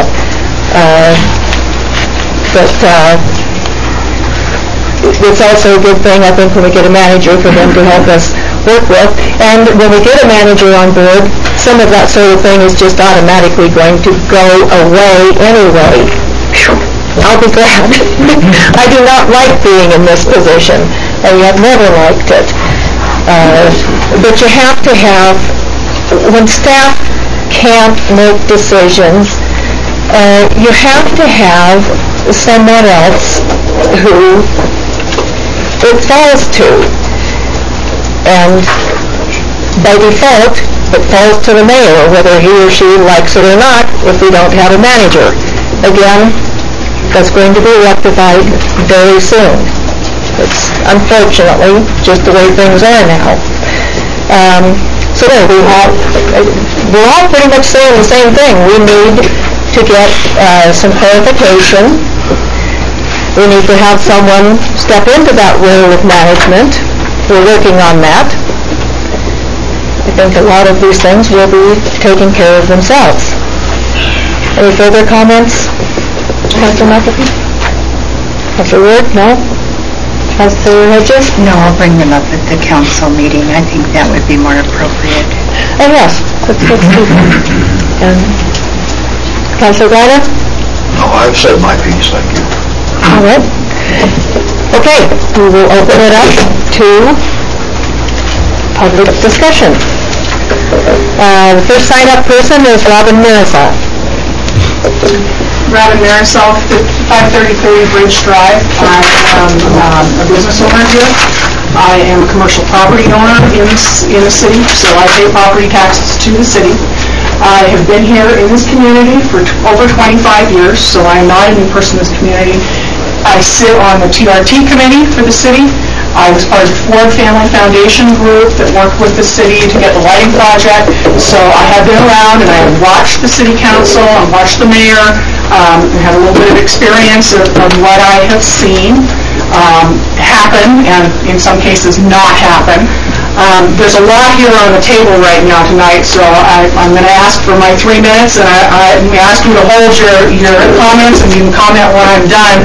But it's also a good thing, I think, when we get a manager for them to help us work with. And when we get a manager on board, some of that sort of thing is just automatically going to go away anyway. I'll be glad. I do not like being in this position. I have never liked it. But you have to have, when staff can't make decisions, you have to have someone else who it falls to. And by default, it falls to the mayor, whether he or she likes it or not, if we don't have a manager. Again, that's going to be rectified very soon. It's unfortunately just the way things are now. So there, we're all pretty much saying the same thing. We need to get some clarification. We need to have someone step into that role of management. We're working on that. I think a lot of these things will be taken care of themselves. Any further comments? Councilor McAfee? Councilor Ward? No? Councilor Hedges? No, I'll bring them up at the council meeting. I think that would be more appropriate. Oh, yes. Let's do that. And Councilor Guida? No, I've said my piece, thank you. All right. Okay, we will open it up to public discussion. The first sign-up person is Robin Marisol. Robin Marisol, 530 Bridge Drive. I am a business owner here. I am a commercial property owner in the city, so I pay property taxes to the city. I have been here in this community for over 25 years, so I am not a new person in this community. I sit on the TRT committee for the city. I was part of the Ford Family Foundation group that worked with the city to get the lighting project. So I have been around and I have watched the city council and watched the mayor and have a little bit of experience of what I have seen happen and in some cases not happen. There's a lot here on the table right now tonight, so I'm going to ask for my 3 minutes, and I ask you to hold your comments, and you can comment when I'm done.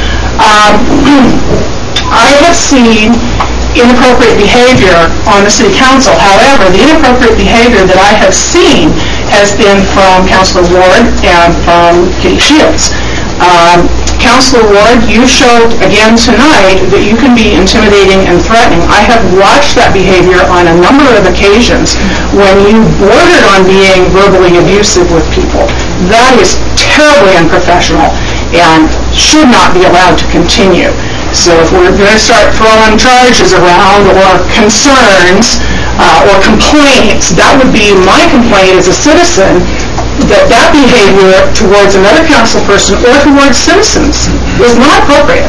I have seen inappropriate behavior on the city council. However, the inappropriate behavior that I have seen has been from Councilor Ward and from Kitty Shields. Councilor Ward, you showed again tonight that you can be intimidating and threatening. I have watched that behavior on a number of occasions when you bordered on being verbally abusive with people. That is terribly unprofessional and should not be allowed to continue. So if we're going to start throwing charges around or concerns or complaints, that would be my complaint as a citizen, that behavior towards another council person or towards citizens is not appropriate.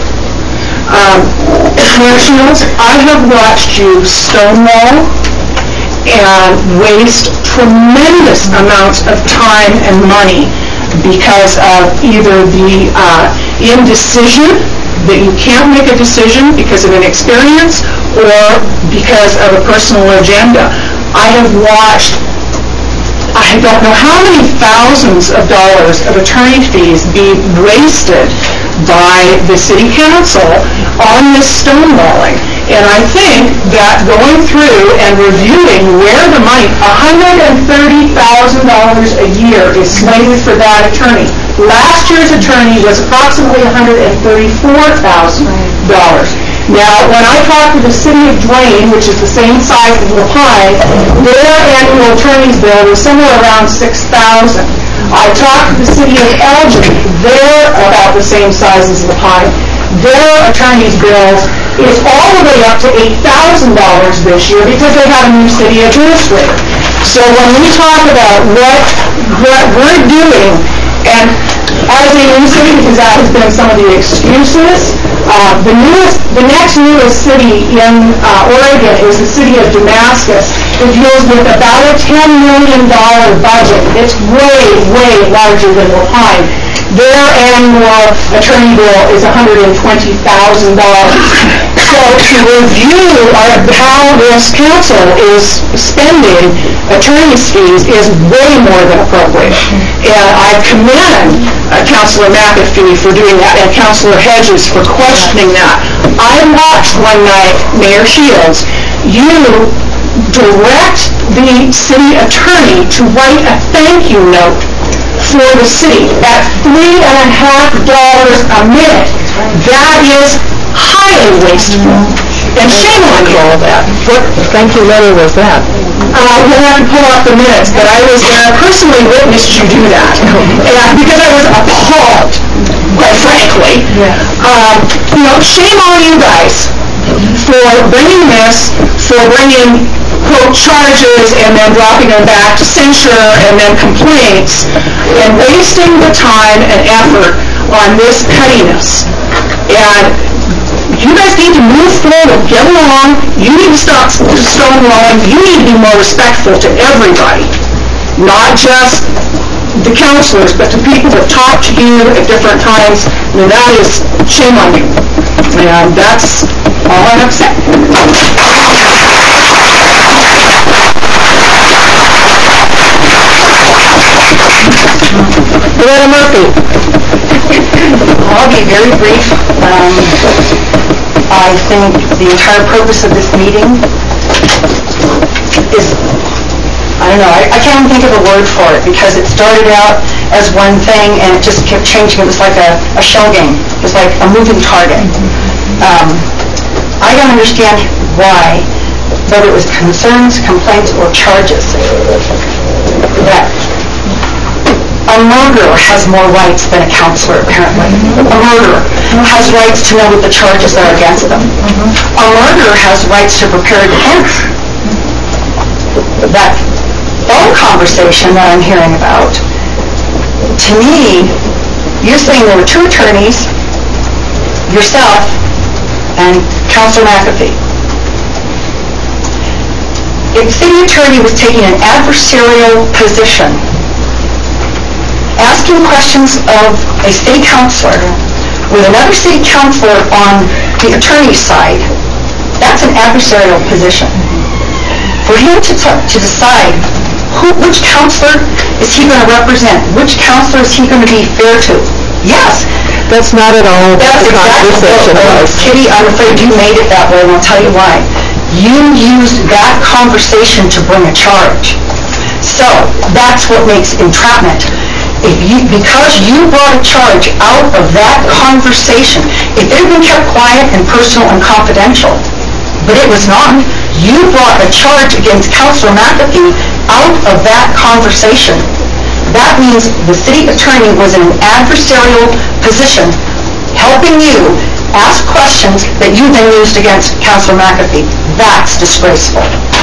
Mayor Shields, I have watched you stonewall and waste tremendous amounts of time and money because of either the indecision, that you can't make a decision because of inexperience, or because of a personal agenda. I have watched, I don't know how many thousands of dollars of attorney fees be wasted by the city council on this stonewalling. And I think that going through and reviewing where the money, $130,000 a year is slated for that attorney. Last year's attorney was approximately $134,000. Now, when I talked to the city of Duane, which is the same size as La Pine, their annual attorney's bill was somewhere around $6,000. I talked to the city of Elgin, they're about the same size as La Pine. Their attorney's bills is all the way up to $8,000 this year because they have a new city administrator. So when we talk about what we're doing, and as a new city, because that has been some of the excuses, the next newest city in Oregon is the city of Damascus. It deals with about a $10 million budget. It's way, way larger than La Pine. Their annual attorney bill is $120,000. So to review how this council is spending attorney's fees is way more than appropriate. And I commend Councilor McAfee for doing that, and Councilor Hedges for questioning that. I watched one night, Mayor Shields, you direct the city attorney to write a thank you note for the city at $3.50 a minute. That is highly wasteful. And shame on you all that. What thank you letter was that? We'll have to pull up the minutes, but I was there, personally witnessed you do that. And because I was appalled, quite frankly. Shame on you guys for bringing this, for bringing, quote, charges and then dropping them back to censure and then complaints, and wasting the time and effort on this pettiness. And you guys need to move forward, get along. You need to stop stonewalling. You need to be more respectful to everybody, not just the counselors, but to people that talk to you at different times. I mean, that is shame on you. And that's all I have to say. Loretta Murphy. I'll be very brief. I think the entire purpose of this meeting is, I don't know, I can't even think of a word for it, because it started out as one thing and it just kept changing. It was like a shell game. It was like a moving target. I don't understand why, whether it was concerns, complaints, or charges, that a murderer has more rights than a counselor, apparently. A murderer has rights to know what the charges are against them. A murderer has rights to prepare a defense. That phone conversation that I'm hearing about, to me, you're saying there were two attorneys, yourself, and Councilor McAfee. If the city attorney was taking an adversarial position, asking questions of a city councilor with another city councilor on the attorney's side, that's an adversarial position. For him to decide which councilor is he going to represent, which councilor is he going to be fair to, yes. That's not at all what the conversation was. Kitty, I'm afraid you made it that way, and I'll tell you why. You used that conversation to bring a charge. So that's what makes entrapment. Because you brought a charge out of that conversation, if it had been kept quiet and personal and confidential, but it was not, you brought a charge against Councilor McAfee out of that conversation. That means the city attorney was in an adversarial position, helping you ask questions that you then used against Councilor McAfee. That's disgraceful.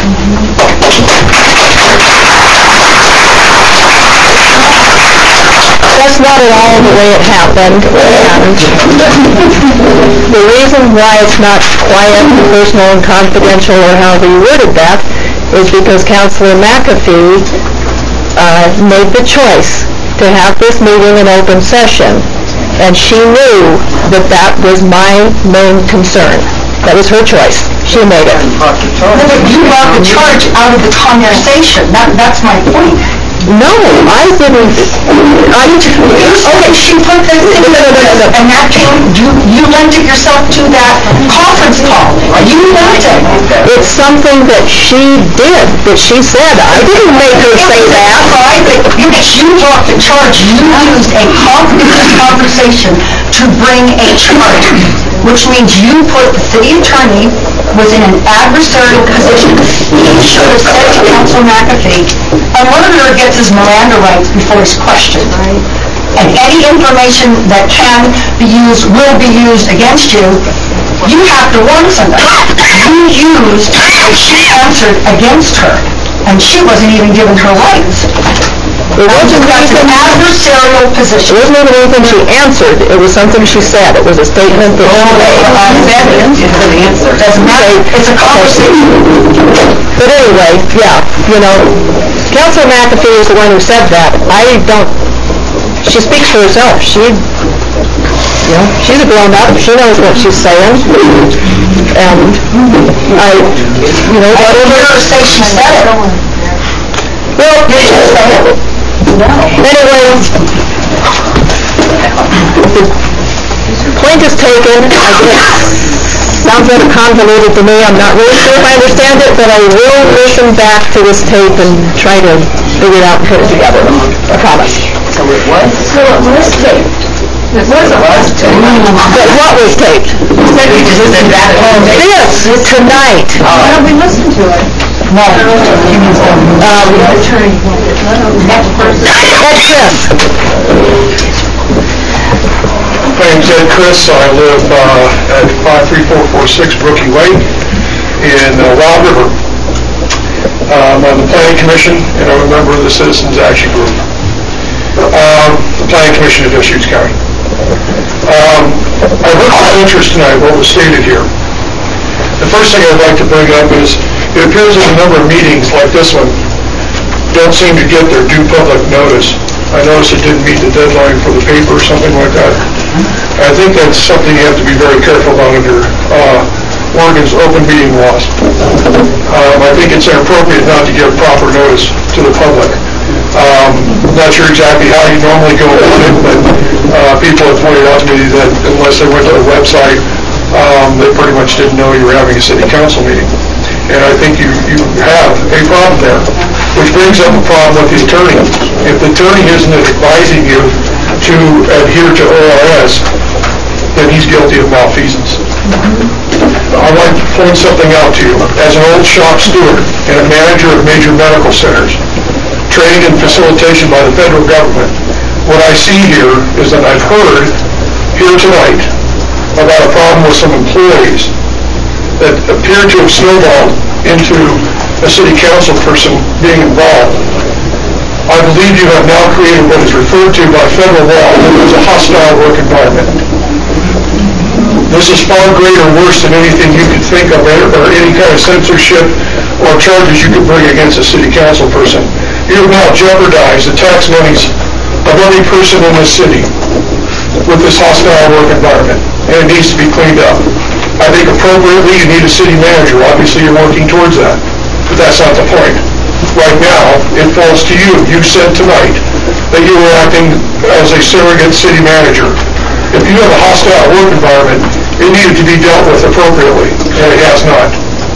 That's not at all the way it happened. And the reason why it's not quiet and personal and confidential, or however you worded that, is because Councilor McAfee made the choice to have this meeting in open session, and she knew that that was my main concern. That was her choice. She made it. But you brought the charge out of the conversation. That's my point. No, I didn't. Okay, she put this in the and that came, you lent it yourself to that conference call. You lent it. It's something that she did, that she said. I didn't make her say that. You brought the charge. You used a conversation to bring a charge, which means you put the city attorney was in an adversarial position. He should have said to Councilor McAfee, a murderer gets his Miranda rights before he's questioned. And any information that can be used will be used against you. You have to warn somebody. You used what she answered against her, and she wasn't even given her rights. It wasn't an adversarial position. It wasn't even anything she answered. It was something she said. It was a statement that she made. Doesn't matter. It's a conversation. But anyway, yeah, Councilor McAfee is the one who said that. I don't. She speaks for herself. She's a grown-up. She knows what she's saying. And I whatever say she said it. Well, you should say it. Anyway, the point is taken. I guess sounds a little convoluted to me. I'm not really sure if I understand it, but I will listen back to this tape and try to figure it out and put it together. I promise. So it was taped. It was taped. But what was taped? You said you just said that. This, tonight. Why don't we listen to it? No. Ed Chris. My name's Ed Chris. I live at 53446 Brookie Way in Wild River. I'm on the Planning Commission, and I'm a member of the Citizens Action Group. The Planning Commission of Deschutes County. I heard with interest tonight what was stated here. The first thing I'd like to bring up is it appears that a number of meetings like this one don't seem to get their due public notice. I noticed it didn't meet the deadline for the paper or something like that. I think that's something you have to be very careful about under Oregon's open meeting laws. I think it's inappropriate not to give proper notice to the public. I'm not sure exactly how you normally go about it, but people have pointed out to me that unless they went to the website, they pretty much didn't know you were having a city council meeting. And I think you have a problem there, which brings up a problem with the attorney. If the attorney isn't advising you to adhere to ORS, then he's guilty of malfeasance. I'd like to point something out to you. As an old shop steward and a manager of major medical centers, trained in facilitation by the federal government, what I see here is that I've heard here tonight about a problem with some employees that appear to have snowballed into a city council person being involved. I believe you have now created what is referred to by federal law as a hostile work environment. This is far greater worse than anything you could think of, or any kind of censorship or charges you could bring against a city council person. You have now jeopardized the tax monies of every person in this city with this hostile work environment, and it needs to be cleaned up. I think appropriately you need a city manager. Obviously you're working towards that, but that's not the point. Right now, it falls to you. You said tonight that you were acting as a surrogate city manager. If you have a hostile work environment, it needed to be dealt with appropriately, and it has not.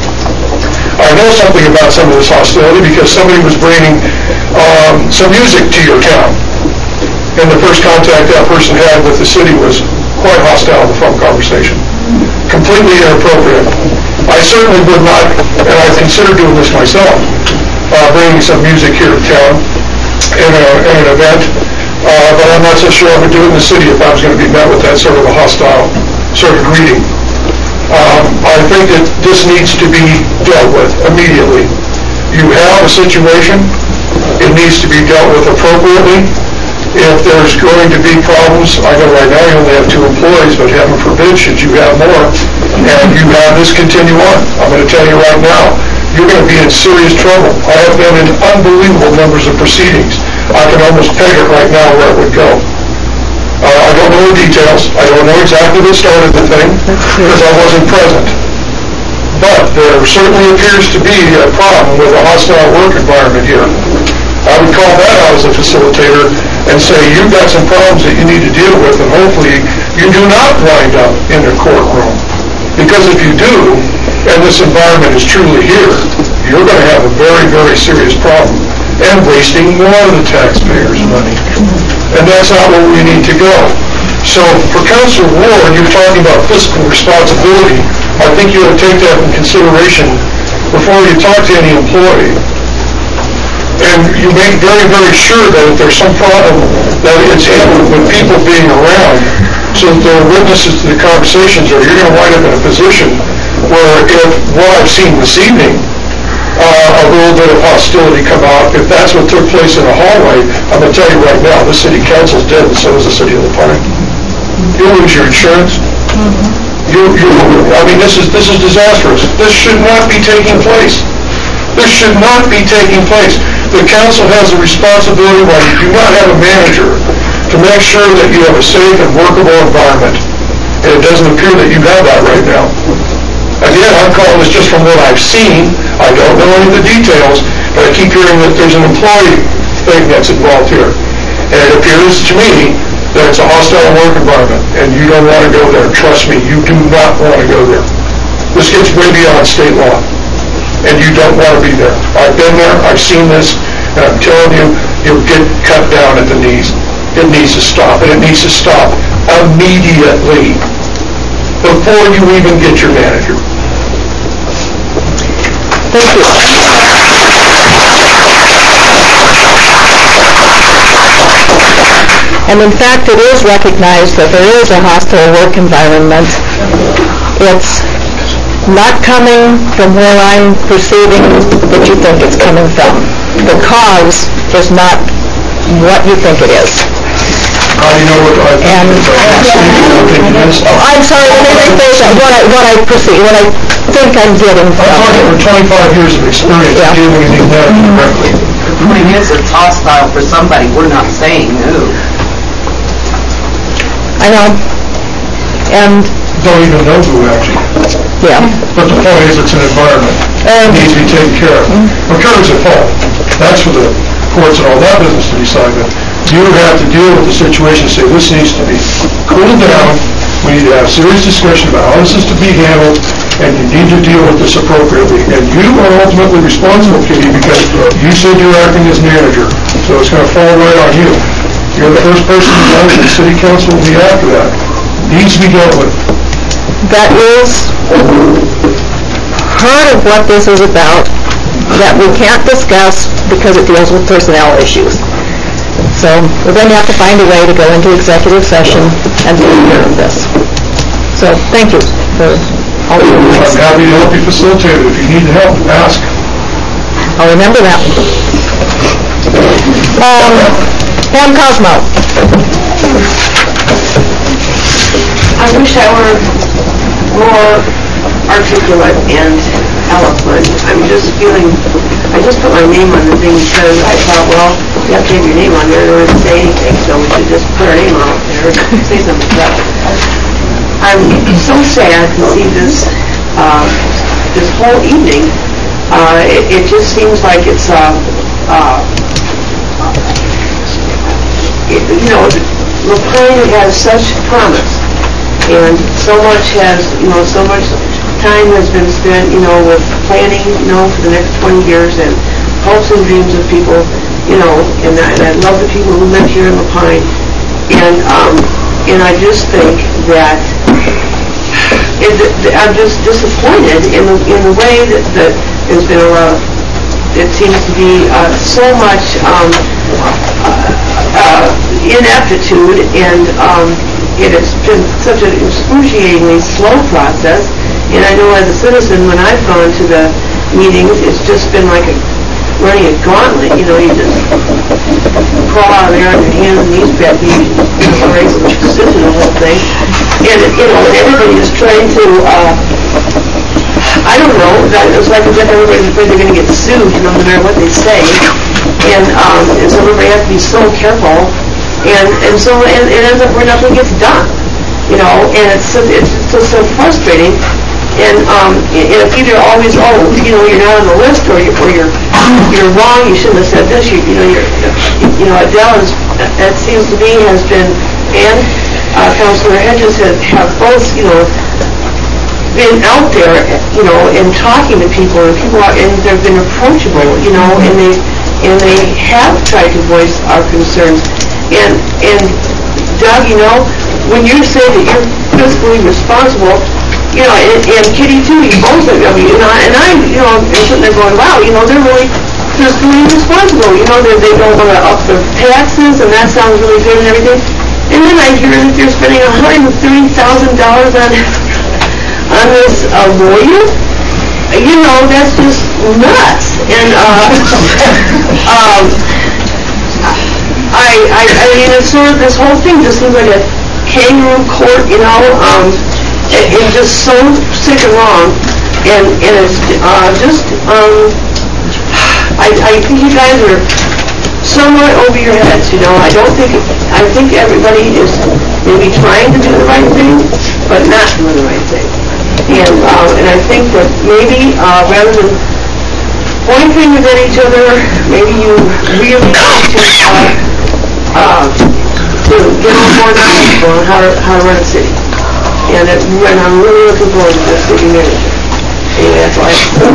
I know something about some of this hostility because somebody was bringing some music to your town, and the first contact that person had with the city was quite hostile in the phone conversation. Completely inappropriate. I certainly would not, and I've considered doing this myself, bringing some music here to town in an event, but I'm not so sure I would do it in the city if I was going to be met with that sort of a hostile sort of greeting. I think that this needs to be dealt with immediately. You have a situation, it needs to be dealt with appropriately. If there's going to be problems, I know right now you only have 2 employees, but heaven forbid should you have more, and you have this continue on. I'm going to tell you right now, you're going to be in serious trouble. I have been in unbelievable numbers of proceedings I can almost peg it right now where it would go. I don't know the details. I don't know exactly what started the thing because I wasn't present. But there certainly appears to be a problem with a hostile work environment here. I would call that out as a facilitator and say, you've got some problems that you need to deal with, and hopefully you do not wind up in a courtroom. Because if you do, and this environment is truly here, you're going to have a very, very serious problem and wasting more of the taxpayers' money. And that's not where we need to go. So for Councilor Ward, you're talking about fiscal responsibility. I think you ought to take that in consideration before you talk to any employee. And you make very, very sure that if there's some problem, that it's handled with people being around so that they're witnesses to the conversations, or you're going to wind up in a position where if what I've seen this evening, a little bit of hostility come out, if that's what took place in a hallway, I'm going to tell you right now, the city council's dead and so is the city of La Pine. You'll lose your insurance. I mean, this is disastrous. This should not be taking place. This should not be taking place. The council has a responsibility while you do not have a manager to make sure that you have a safe and workable environment. And it doesn't appear that you have that right now. Again, I'm calling this just from what I've seen. I don't know any of the details, but I keep hearing that there's an employee thing that's involved here. And it appears to me that it's a hostile work environment, and you don't want to go there. Trust me, you do not want to go there. This gets way beyond state law, and you don't want to be there. I've been there, I've seen this, and I'm telling you, you'll get cut down at the knees. It needs to stop, and it needs to stop immediately before you even get your manager. Thank you. And in fact, it is recognized that there is a hostile work environment. It's not coming from where I'm perceiving that you think it's coming from. The cause is not what you think it is. You know what I think it is? I'm sorry, let me rephrase that. What I perceive, what I think I'm getting from. I'm talking for 25 years of experience dealing with these matters directly. The point is, it's hostile for somebody. We're not saying who. I know. And don't even know who, actually. Yeah. But the point is, it's an environment. It needs to be taken care of. Occurs at fault. That's for the courts and all that business to decide. But you have to deal with the situation and say, this needs to be cooled down. We need to have serious discussion about how this is to be handled, and you need to deal with this appropriately. And you are ultimately responsible, Kitty, because you said you're acting as manager. So it's going to fall right on you. You're the first person to know, and the city council will be after that. Needs to be dealt with. That is part of what this is about, that we can't discuss because it deals with personnel issues. So we're going to have to find a way to go into executive session and take care of this. So thank you for all your work. I'm happy to help you facilitate it. If you need help, ask. I'll remember that. Pam Cosmo. I wish I were more articulate and eloquent. I'm just feeling, I just put my name on the thing because I thought, well, you have to have your name on there in order to say anything, so we should just put our name on there and say something about it. I'm so sad to see this whole evening. It just seems like it's La Pine has such promise, and so much time has been spent, with planning, for the next 20 years, and hopes and dreams of people, and I love the people who live here in La Pine, and I just think that I'm just disappointed in the way that there's been it seems to be so much ineptitude, and it has been such an excruciatingly slow process. And I know as a citizen, when I've gone to the meetings, it's just been like running a gauntlet. You just crawl out of there on your hands and knees, race and sit through the whole thing. And everybody is trying to. I don't know. It's like everybody's afraid they're going to get sued, no matter what they say. And so everybody has to be so careful, and so it ends up where nothing gets done, you know, and it's so frustrating. And it's either always, you're not on the list, or you're wrong. You shouldn't have said this. Adele it seems to me has been, and Councilor Hedges have both, been out there, and talking to people, and they've been approachable, and they have tried to voice our concerns. And Doug, when you say that you're fiscally responsible, and Kitty too, you both of you, and I'm sitting there going, wow, they're really fiscally responsible. They don't want to up their taxes, and that sounds really good and everything. And then I hear that they're spending $130,000 on this lawyer. That's just nuts. And I mean, it's sort of, this whole thing just seems like a kangaroo court, it's just so sick and wrong, and it's just, I think you guys are somewhat over your heads, I think everybody is maybe trying to do the right thing, but not doing the right thing. And I think that maybe, rather than pointing fingers at each other, maybe you really need to get on more knowledge on how to run a city. And I'm really looking forward to this city manager. And that's why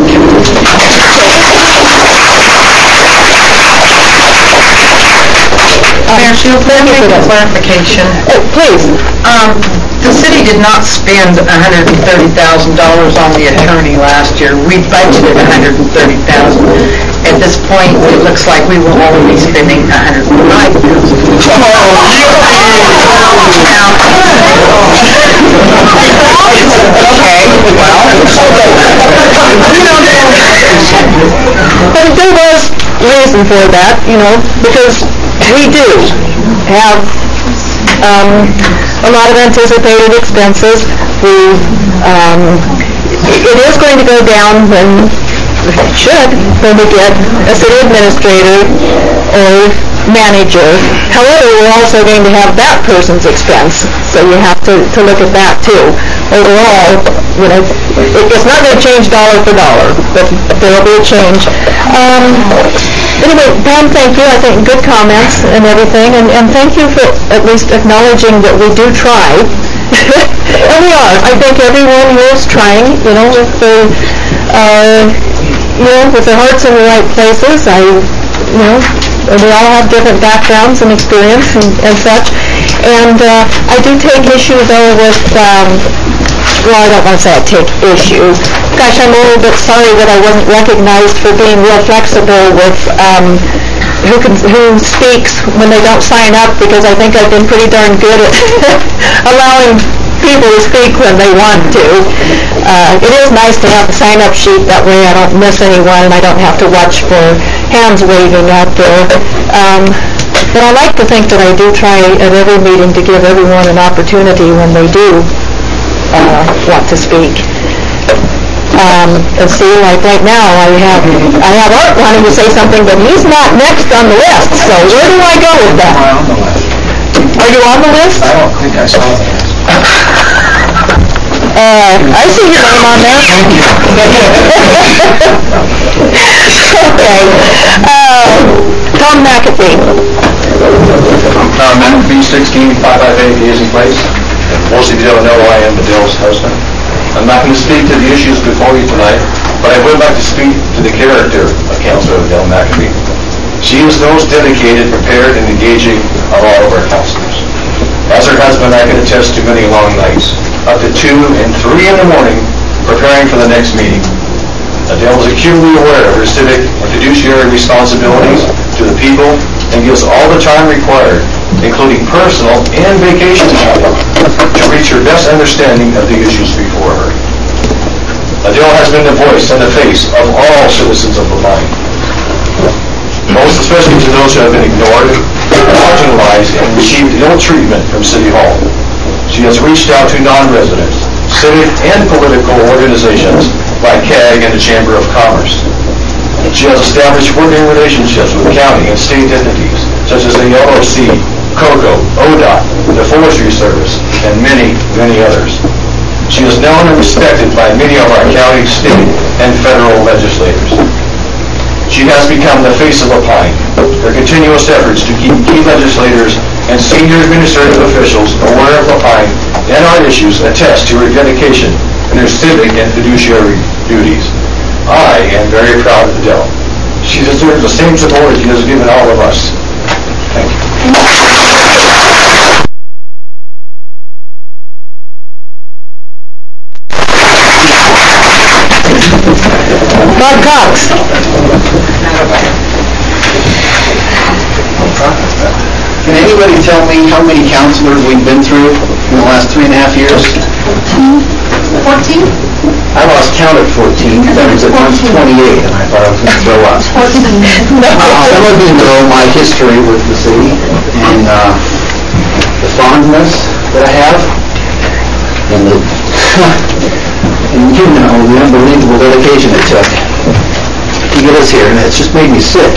Mayor Shields, let me make a clarification. Oh, please. The city did not spend $130,000 on the attorney last year. We budgeted $130,000. At this point, it looks like we will only be spending $105,000. Okay, well. But there was reason for that, because we do have a lot of anticipated expenses. It is going to go down when we get a city administrator or manager. However, we're also going to have that person's expense, so you have to look at that too. Overall, it's not going to change dollar for dollar, but there will be a change. Anyway, Pam, thank you. I think good comments and everything, and thank you for at least acknowledging that we do try. And we are. I think everyone here is trying, with their hearts in the right places. We all have different backgrounds and experience and such. And I do take issue, though, with, I don't want to say I take issue. Gosh, I'm a little bit sorry that I wasn't recognized for being real flexible with who speaks when they don't sign up, because I think I've been pretty darn good at allowing people to speak when they want to. It is nice to have a sign-up sheet, that way I don't miss anyone and I don't have to watch for hands waving out there. But I like to think that I do try at every meeting to give everyone an opportunity when they do want to speak. And see, like right now, I have Art wanting to say something, but he's not next on the list, so where do I go with that? Are you on the list? I don't think I saw that. I see your name on there. Okay. Tom McAfee. Tom McAfee, 16-558 Hazen Place. Most of you don't know I am Adele's husband. I'm not going to speak to the issues before you tonight, but I would like to speak to the character of Councilor Adele McAfee. She is the most dedicated, prepared, and engaging of all of our councilors. As her husband, I can attest to many long nights, up to 2 and 3 in the morning, preparing for the next meeting. Adele is acutely aware of her civic and fiduciary responsibilities to the people and gives all the time required, including personal and vacation time, to reach her best understanding of the issues before her. Adele has been the voice and the face of all citizens of Lamont, most especially to those who have been ignored, marginalized, and received ill treatment from City Hall. She has reached out to non-residents, civic and political organizations like CAG and the Chamber of Commerce. She has established working relationships with county and state entities, such as the LOC, COCO, ODOT, the Forestry Service, and many, many others. She is known and respected by many of our county, state, and federal legislators. She has become the face of Lapine. Her continuous efforts to keep key legislators and senior administrative officials aware of Lapine and our issues attest to her dedication and her civic and fiduciary duties. I am very proud of Adele. She deserves the same support she has given all of us. Thank you. Bob Cox. Can anybody tell me how many counselors we've been through in the last 3.5 years? 14? I lost count at 14, because I was at once 28, and I thought I was going to throw up. Some of you know my history with the city, and the fondness that I have, and the and you know the unbelievable dedication it took to get us here, and it's just made me sick.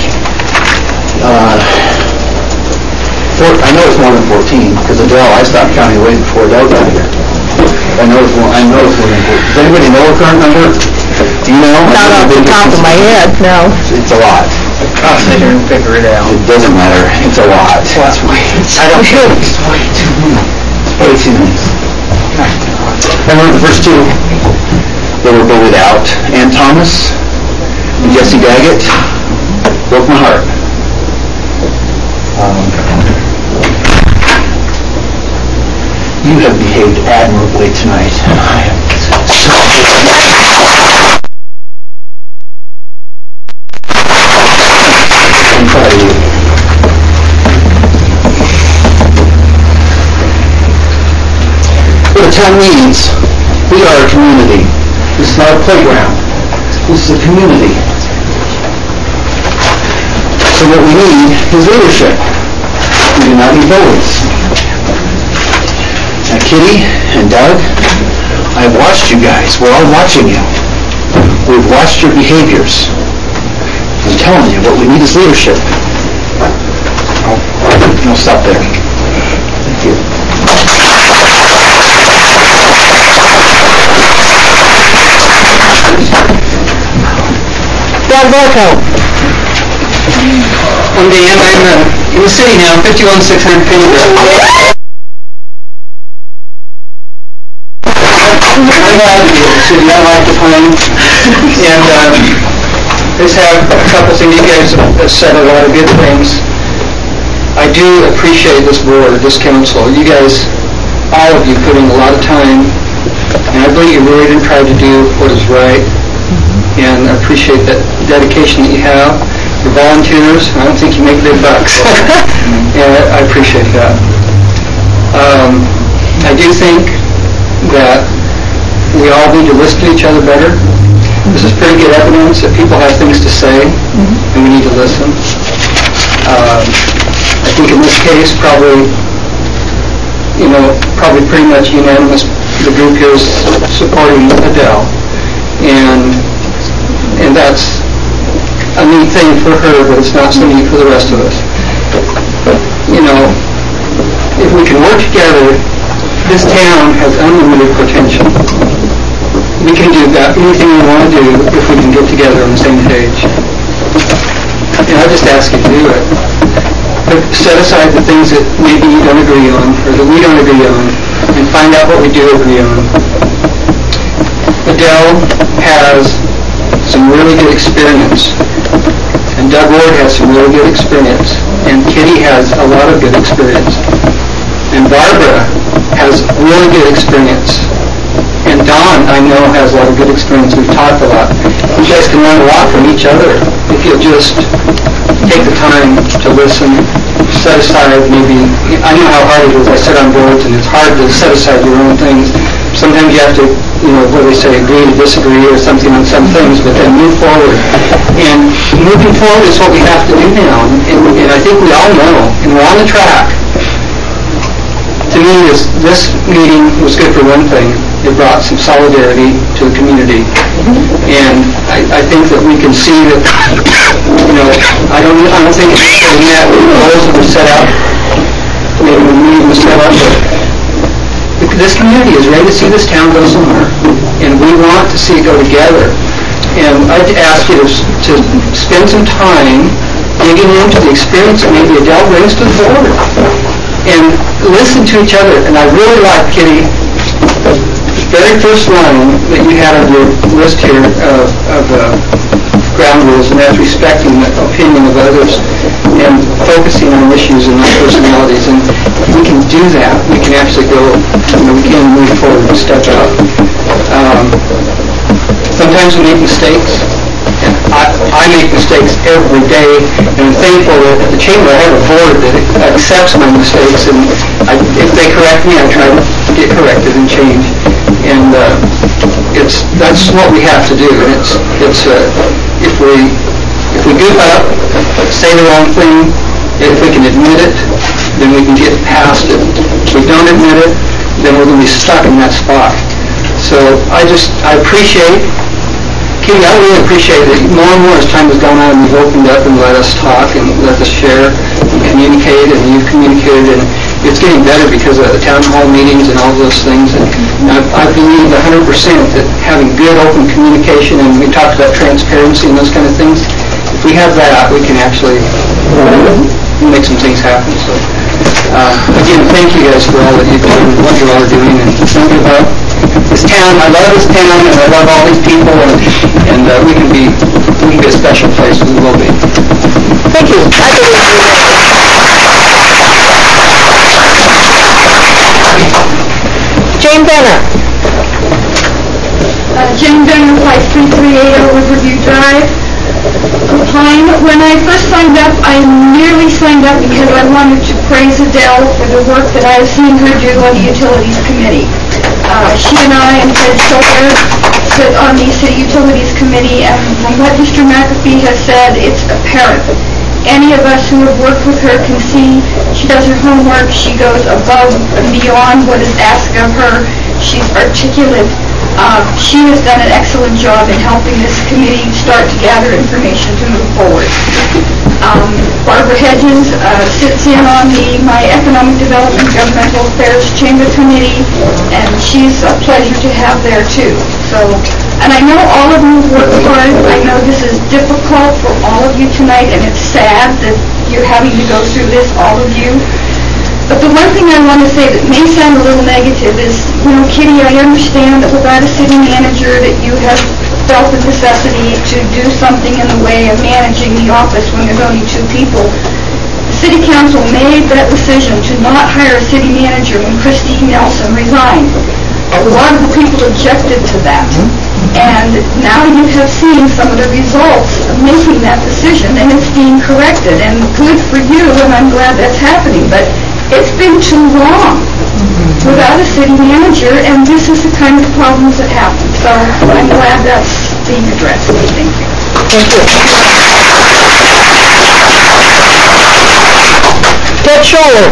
I know it's more than 14, because Adele, I stopped counting way before Adele got here. I know it's more than 14. Does anybody know a current number? Do you know? Not off the top of my head, no. It's a lot. I'll sit here and figure it out. It doesn't matter. It's a lot. That's way. I don't think It's way too many. Way too many. I remember the first two. They were voted out. Ann Thomas and Jesse Daggett. Broke my heart. You have behaved admirably tonight. I am so I'm proud of you. What the town needs, we are a community. This is not a playground. This is a community. So what we need is leadership. We do not need voters. Now, Kitty and Doug, I've watched you guys. We're all watching you. We've watched your behaviors. I'm telling you, what we need is leadership. I'll stop there. Thank you. Doug Borko. I'm Dan. I'm in the city now, 51600 Penny Road. I'm glad to be in the city. I like the plan. And just have a couple things. You guys have said a lot of good things. I do appreciate this board, this council. You guys, all of you, put in a lot of time. And I believe you really do try to do what is right. And I appreciate that dedication that you have. Your volunteers, I don't think you make big bucks. And I appreciate that. I do think that we all need to listen to each other better. This is pretty good evidence that people have things to say, and we need to listen. I think in this case, probably pretty much unanimous. The group here is supporting Adele, and that's a neat thing for her, but it's not so neat for the rest of us. If we can work together, this town has unlimited potential. We can do anything we want to do if we can get together on the same page. And I just ask you to do it. But set aside the things that maybe you don't agree on, or that we don't agree on, and find out what we do agree on. Adele has some really good experience, and Doug Ward has some really good experience, and Kitty has a lot of good experience, and Barbara has really good experience. And Don, I know, has a lot of good experience. We've talked a lot. You guys can learn a lot from each other if you'll just take the time to listen, set aside maybe, I know how hard it is. I sit on boards and it's hard to set aside your own things. Sometimes you have to, what they say, agree to disagree or something on some things, but then move forward. And moving forward is what we have to do now. And I think we all know, and we're on the track. To me, this meeting was good for one thing. It brought some solidarity to the community. And I think that we can see that, I don't think it's met with the goals that were set out. Maybe the meeting was set up, but this community is ready to see this town go somewhere. And we want to see it go together. And I'd ask you to spend some time digging into the experience that maybe Adele brings to the board. And listen to each other. And I really like, Kitty, the very first line that you had on your list here of ground rules, and that's respecting the opinion of others and focusing on issues and not personalities. And we can do that. We can actually go, we can move forward and step out. Sometimes we make mistakes. I make mistakes every day, and I'm thankful that at the chamber I have a board that accepts my mistakes, and if they correct me, I try to get corrected and change. And that's what we have to do. And if we goof up, say the wrong thing, if we can admit it, then we can get past it. If we don't admit it, then we're going to be stuck in that spot. So I appreciate, Kitty, I really appreciate that more and more as time has gone on, you've opened up and let us talk and let us share and communicate, and you've communicated, and it's getting better because of the town hall meetings and all those things. And I believe 100% that having good open communication, and we talked about transparency and those kind of things, if we have that, we can actually make some things happen. So again, thank you guys for all that you've done and what you all are doing, and think about this town. I love this town, and I love all these people, and we can be a special place. We will be. Thank you. Jane Benner. Jane Benner, 5330 Riverview Drive. When I first signed up, I merely signed up because I wanted to praise Adele for the work that I have seen her do on the Utilities Committee. She and I and Ted Schulter sit on the City Utilities Committee, and from what Mr. McAfee has said, it's apparent. Any of us who have worked with her can see she does her homework, she goes above and beyond what is asked of her, she's articulate. She has done an excellent job in helping this committee start to gather information to move forward. Barbara Hedges sits in on my Economic Development Governmental Affairs Chamber Committee, and she's a pleasure to have there too. And I know all of you have worked hard. I know this is difficult for all of you tonight, and it's sad that you're having to go through this, all of you. But the one thing I want to say that may sound a little negative is, Kitty, I understand that without a city manager that you have felt the necessity to do something in the way of managing the office when there's only two people. The City Council made that decision to not hire a city manager when Christine Nelson resigned. A lot of the people objected to that. And now you have seen some of the results of making that decision, and it's being corrected. And good for you, and I'm glad that's happening. But it's been too long without a city manager, and this is the kind of problems that happen. So I'm glad that's being addressed. Thank you. Thank you. Ted Scholler.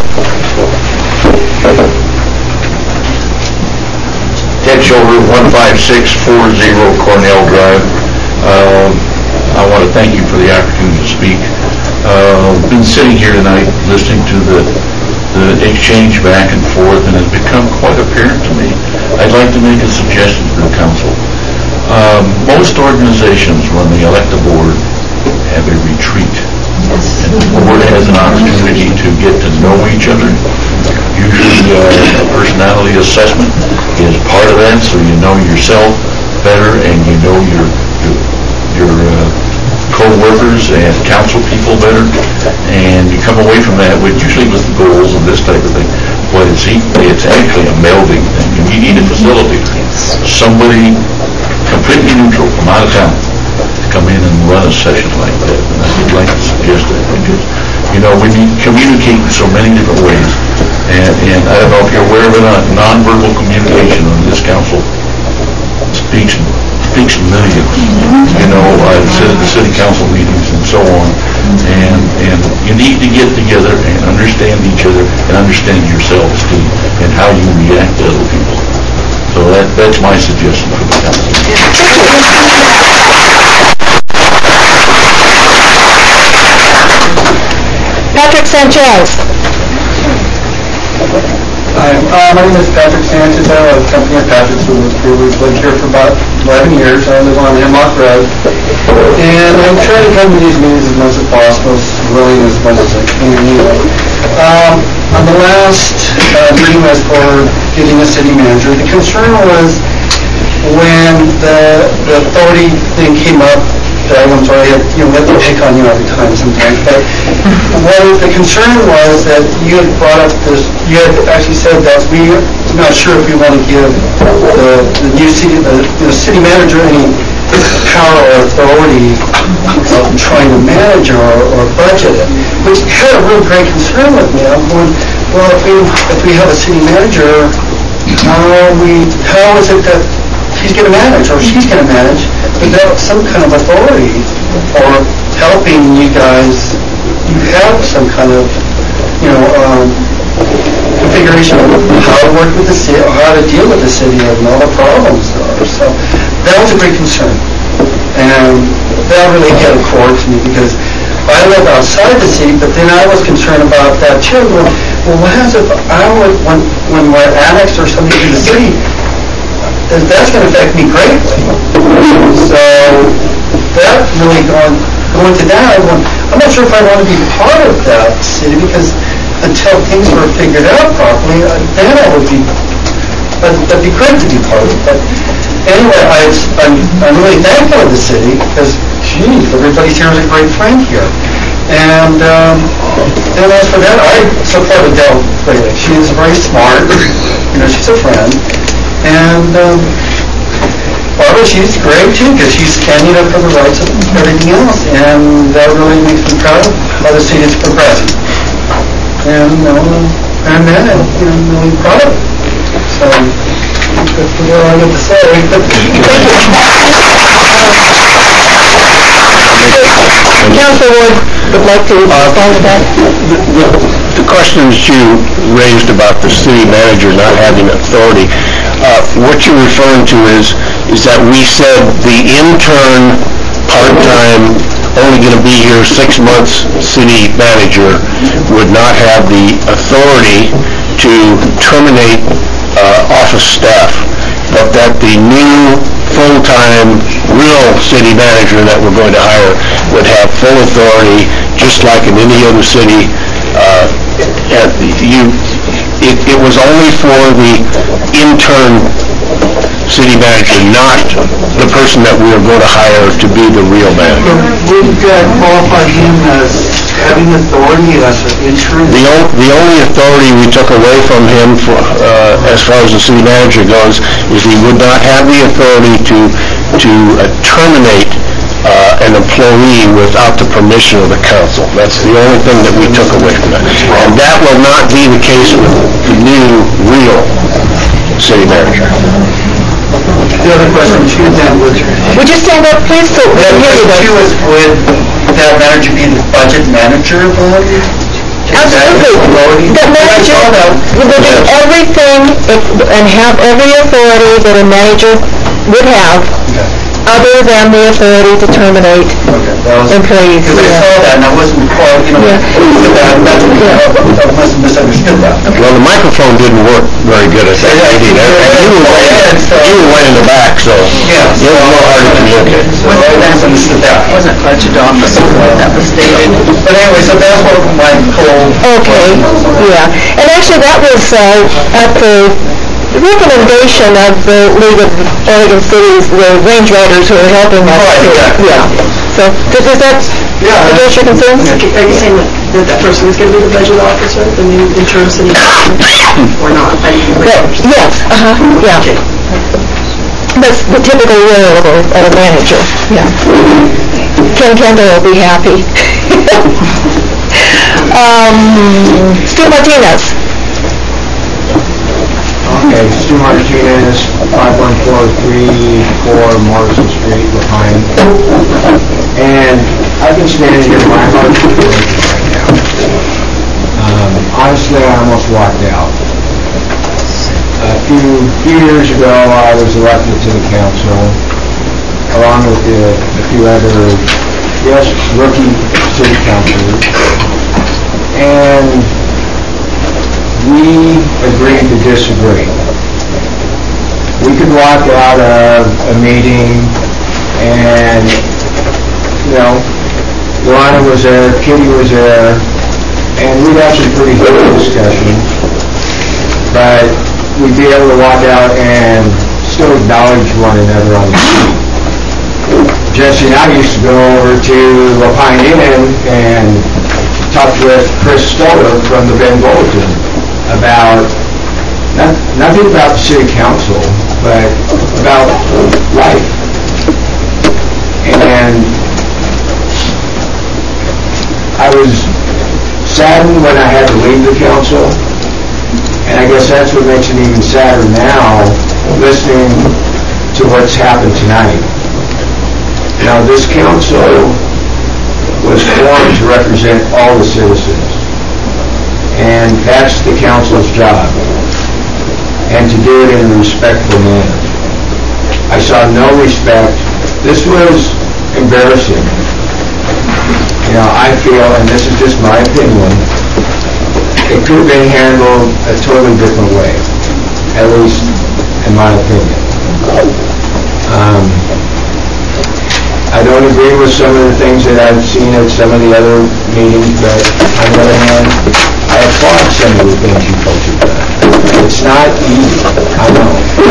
Ted Scholler, 15640 Cornell Drive. I want to thank you for the opportunity to speak. Been sitting here tonight listening to the exchange back and forth, and it's become quite apparent to me. I'd like to make a suggestion to the council. Most organizations, when they elect a board, have a retreat. And the board has an opportunity to get to know each other. Usually a personality assessment is part of that, so you know yourself better and you know your co-workers and council people better, and you come away from that with usually with the goals and this type of thing. But it's actually a melding thing, and you need a facilitator, somebody completely neutral from out of town to come in and run a session like that. And I would like to suggest that because we need to communicate in so many different ways, and I don't know if you're aware of it, nonverbal communication on this council speaks millions. I've said at the city council meetings and so on, and you need to get together and understand each other and understand yourselves too, and how you react to other people. So that's my suggestion for the council. Patrick Sanchez. Hi, my name is Patrick Sanchez. I have a company of Patrick's Wood. We've lived here for about 11 years. I live on Hemlock Road. And I'm trying to come to these meetings as much as possible, as willing as much as I can anyway. On the last meeting was for getting a city manager. The concern was when the authority thing came up, I'm sorry, we have to pick on you every time sometimes, but the concern was that you had brought up this, you had actually said that we're not sure if we want to give the new city manager any power or authority of trying to manage or budget it, which had a real great concern with me. I'm going, well, if we have a city manager, how is it that he's going to manage or she's going to manage without some kind of authority or helping you guys? You have some kind of, configuration of how to work with the city or how to deal with the city and all the problems there are. So that was a great concern. And that really hit a chord to me because I live outside the city, but then I was concerned about that too. Well, what happens if when we're annexed or something to the city? That's going to affect me greatly. So that really going to that, I'm not sure if I want to be part of that city because until things were figured out properly, then I would be. That'd be great to be part of it. But anyway, I'm really thankful of the city because, geez, everybody here is a great friend here. And as for that, I support Adele greatly. She is very smart. She's a friend. And Barbara, she's great too because she's standing up for the rights of everything else. And that really makes me proud of how the city is progressing. And I'm really proud of it. So that's all I have to say. Councilor Wood would like to respond to that. The questions you raised about the city manager not having authority, what you're referring to is that we said the intern part-time, only going to be here 6 months city manager would not have the authority to terminate office staff, but that the new full-time real city manager that we're going to hire would have full authority, just like in any other city. It was only for the intern city manager, not the person that we were going to hire to be the real manager. Would that qualify him as having authority as an intern? The only authority we took away from him as far as the city manager goes is he would not have the authority to terminate an employee without the permission of the council. That's the only thing that we took away from that. And that will not be the case with the new real city manager. The other question too then would you stand up, please? So we can hear you. Would that manager be the budget manager of all? Absolutely. The manager will do everything and have every authority that a manager would have, other than the authority to terminate employees. Because I saw that and I wasn't quite, I must have misunderstood that. Well, the microphone didn't work very good at that meeting. You were way in the back, so it was a little hard to communicate. So I misunderstood that. It wasn't budget office that was stated. But anyway, so that's what my whole... Okay, yeah. And actually that was at the recommendation of the League of Oregon Cities, the range riders who are helping us. Yeah. So does that address your concerns? Are you saying that person is going to be the budget officer, the new interim city manager, or not? Yes, yeah. That's the typical role of a manager, yeah. Ken Kendall will be happy. Stu Martinez. Okay, Stu Martinez, 51434 Morrison Street, Lahaina. And I've been standing here my heart right now. Honestly, I almost walked out. few years ago, I was elected to the council, along with a few other, rookie city councilors. And we agreed to disagree. We could walk out of a meeting and, Luana was there, Kitty was there, and we'd have some pretty good discussions. But we'd be able to walk out and still acknowledge one another on the street. Jesse and I used to go over to Lapine Inn and talk with Chris Stoller from the Bend Bulletin about, nothing about the city council, but about life. And I was saddened when I had to leave the council, and I guess that's what makes it even sadder now, listening to what's happened tonight. Now, this council was formed to represent all the citizens, and that's the council's job, and to do it in a respectful manner. I saw no respect. This was embarrassing. I feel, and this is just my opinion, it could have been handled a totally different way, at least in my opinion. I don't agree with some of the things that I've seen at some of the other meetings, but on the other hand, I applaud some of the things you folks have done. It's not easy, I know.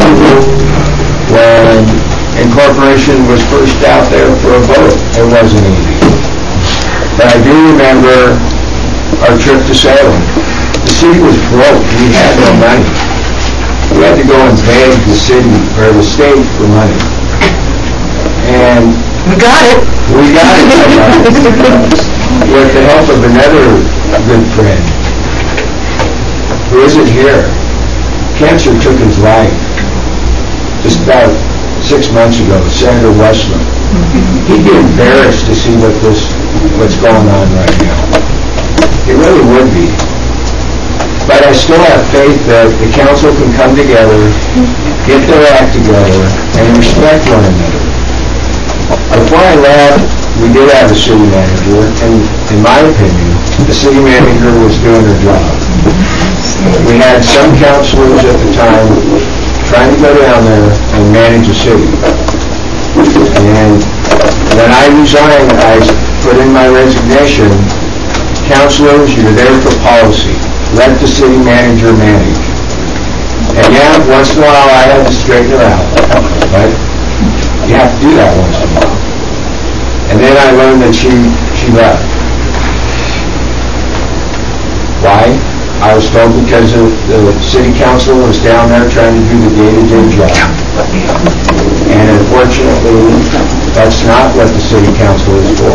When incorporation was first out there for a vote, it wasn't easy. But I do remember our trip to Salem. The city was broke. We had no money. We had to go and beg the city or the state for money. And we got it. We got it. With the help of another good friend who isn't here. Cancer took his life just about 6 months ago, Senator Westland. He'd be embarrassed to see what's going on right now. It really would be. But I still have faith that the council can come together, get their act together, and respect one another. Before I left, we did have a city manager, and in my opinion, the city manager was doing her job. We had some councilors at the time trying to go down there and manage the city. And when I resigned, I put in my resignation, councilors, you're there for policy. Let the city manager manage. And once in a while I had to straighten her out. But you have to do that once in a while. And then I learned that she left. Why? I was told because the city council was down there trying to do the day-to-day job. And unfortunately, that's not what the city council is for.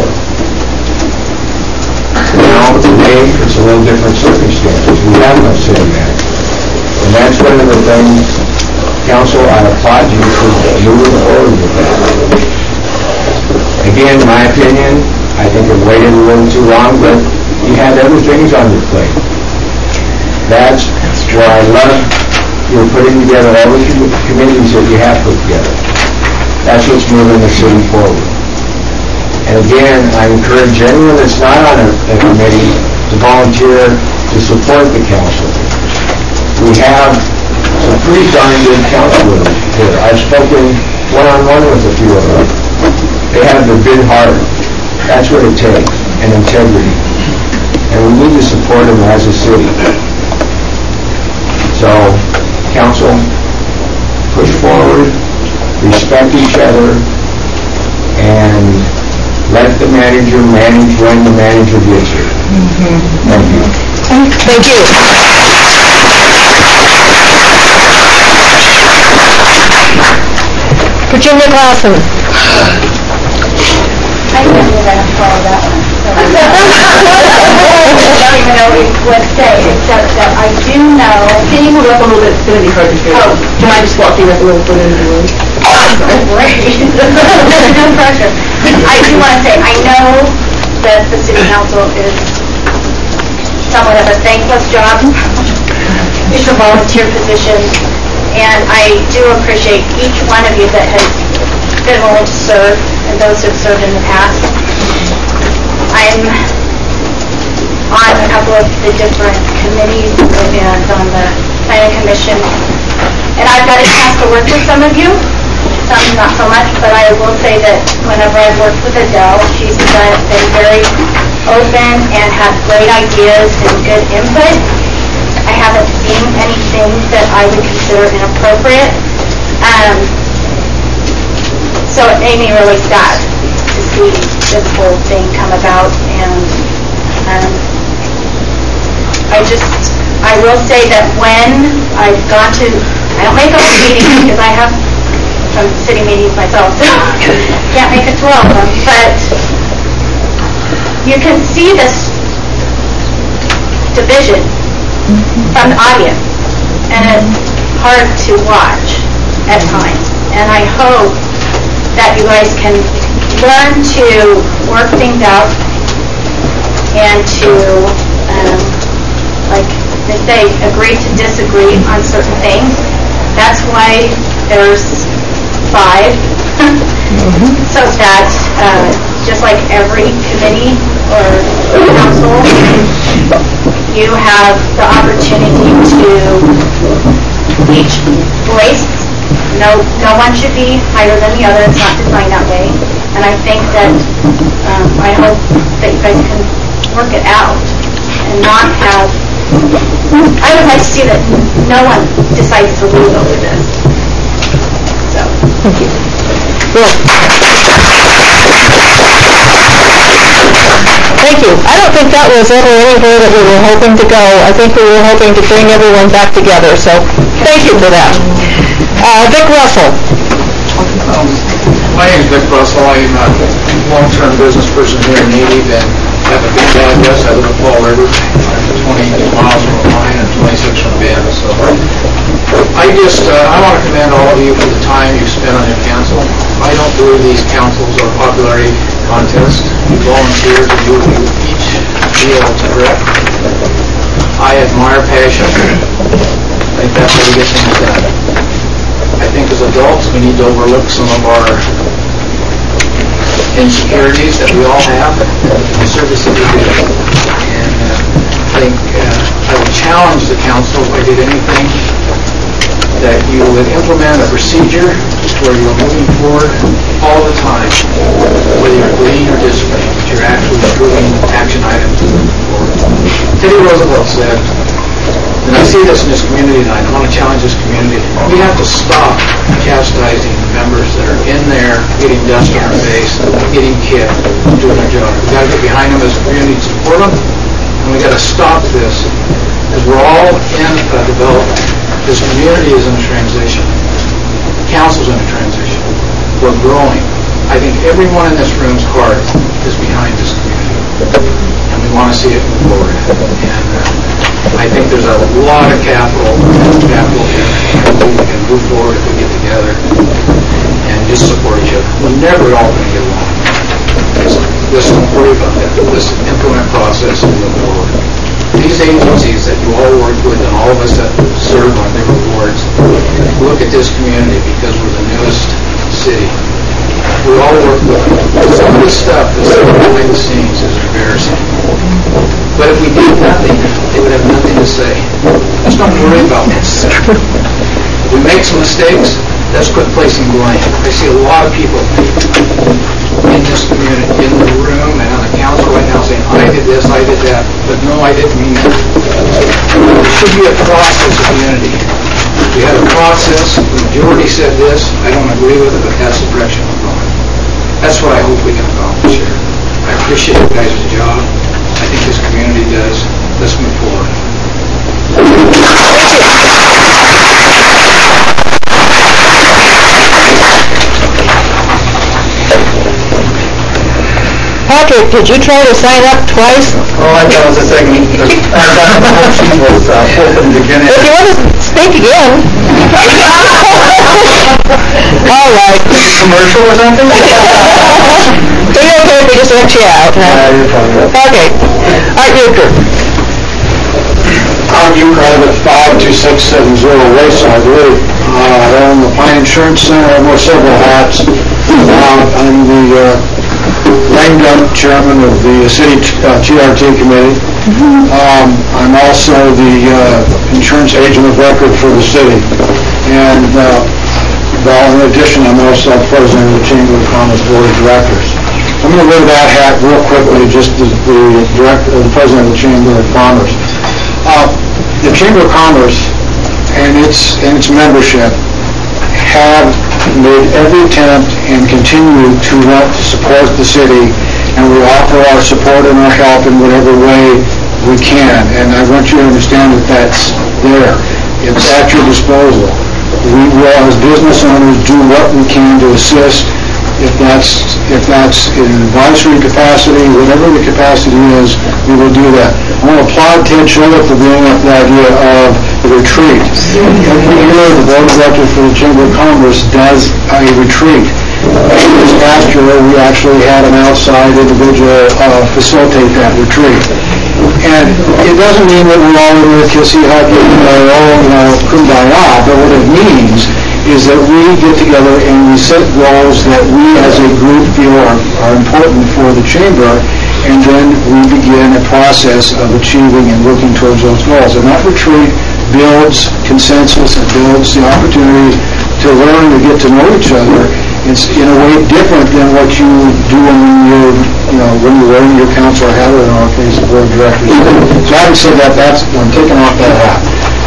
Now, today, it's a little different circumstances. We have no city manager. And that's one of the things, council, I applaud you for moving forward with that. Again, my opinion, I think it waited a little too long, but you had other things on your plate. That's where I love you're putting together all the committees that you have put together. That's what's moving the city forward. And again, I encourage anyone that's not on a committee to volunteer to support the council. We have some pretty darn good councilors here. I've spoken one-on-one with a few of them. They have their big heart. That's what it takes, and integrity. And we need to support them as a city. So, council, push forward, respect each other, and let the manager manage when the manager gets here. Thank you. Thank you. Virginia Clausen. I knew you were going to follow that one. I don't even know what to say, except that I do know... Can you move up a little bit? It's going to be hard to hear. Oh, Can I just walk you like a little bit into the room? Great. No pressure. I do want to say, I know that the city council is somewhat of a thankless job. It's a volunteer position, And I do appreciate each one of you that has been willing to serve, and those who have served in the past. I'm on a couple of the different committees and on the planning commission, and I've got a chance to work with some of you, some not so much, but I will say that whenever I've worked with Adele, she's been very open and had great ideas and good input. I haven't seen anything that I would consider inappropriate. So it made me really sad to see this whole thing come about, and I will say that when I've got to, I don't make all the meetings because I have some city meetings myself, so can't make it to all of them, but you can see this division from the audience, and it's hard to watch at times, and I hope that you guys can learn to work things out and to, like they say, agree to disagree on certain things. That's why there's 5, so that just like every committee or council, you have the opportunity to each voice. No one should be higher than the other. It's not designed that way. And I think that, I hope that you guys can work it out and not have, I would like to see that no one decides to lose over this. So, thank you. Thank you. I don't think that was ever anywhere that we were hoping to go. I think we were hoping to bring everyone back together, so thank you for that. Vic Russell. My name is Vic Russell. I'm a long-term business person here in Natives and have a big address. I live in Fall River. I'm 20 miles from O'Brien and 26 from Bend. So I want to commend all of you for the time you spent on your council. I don't believe these councils are popularity contests. You volunteer to do what you each feel is correct. I admire passion. I think that's how we get things done. I think as adults we need to overlook some of our insecurities that we all have and serve the city good. And I think I would challenge the council if I did anything that you would implement a procedure where you're moving forward all the time, whether you're agreeing or disagreeing, but you're actually approving action items to move forward. Teddy Roosevelt said, and I see this in this community tonight, I want to challenge this community, we have to stop chastising members that are in there getting dust on their face, getting kicked, doing their job. We've got to get behind them as a community and support them, and we've got to stop this, because we're all in a development. This community is in a transition. Council's in a transition. We're growing. I think everyone in this room's heart is behind this community, and we want to see it move forward. And I think there's a lot of capital here, and we can move forward if we get together and just support each other. We're never all going to get along. Just don't worry about that. Let's implement process and move forward. These agencies that you all work with and all of us that serve on different boards look at this community because we're the newest city. We all work with them. Some of the stuff that's behind the scenes is embarrassing. But if we did nothing, they would have nothing to say. Let's not worry about this. If we make some mistakes, let's quit placing blame. I see a lot of people in this community, in the room and on the council right now saying, I did this, I did that, but no, I didn't mean that. There should be a process of unity. We had a process, the majority said this, I don't agree with it, but that's the direction we're going. That's what I hope we can accomplish here. I appreciate you guys' job. I think this community does. Let's move forward. Patrick, did you try to sign up twice? Oh, I thought it was a segment. I thought the whole sheet was open to begin. If you want to speak again. All right. Commercial or something? Are you okay if we just let you out? Huh? You're fine. Okay. Art Euchre. I'm Hugh Craven at 52670 Wayside Road. I own the Pine Insurance Center. I wear several hats. I'm the lame duck chairman of the city TRT committee. I'm also the insurance agent of record for the city. And in addition, I'm also president of the Chamber of Commerce Board of Directors. I'm going to wear that hat real quickly, just as the president of the Chamber of Commerce. The Chamber of Commerce and its membership have made every attempt and continue to want to support the city, and we offer our support and our help in whatever way we can. And I want you to understand that that's there. It's at your disposal. We will, as business owners, do what we can to assist. If that's in an advisory capacity, whatever the capacity is, we will do that. I want to applaud Ted Schiller for bringing up the idea of the retreat. Every year, the Board of Directors for the Chamber of Commerce does a retreat. This past year, we actually had an outside individual facilitate that retreat. And it doesn't mean that we're all in there kissy-hugging or kumbaya, but what it means is that we get together and we set goals that we as a group feel are important for the chamber, and then we begin a process of achieving and working towards those goals. And that retreat builds consensus, it builds the opportunity to learn, to get to know each other. It's in a way different than what you do when you're wearing your counselor hat, or in our case, the board of directors. So having said that, I'm taking off that hat.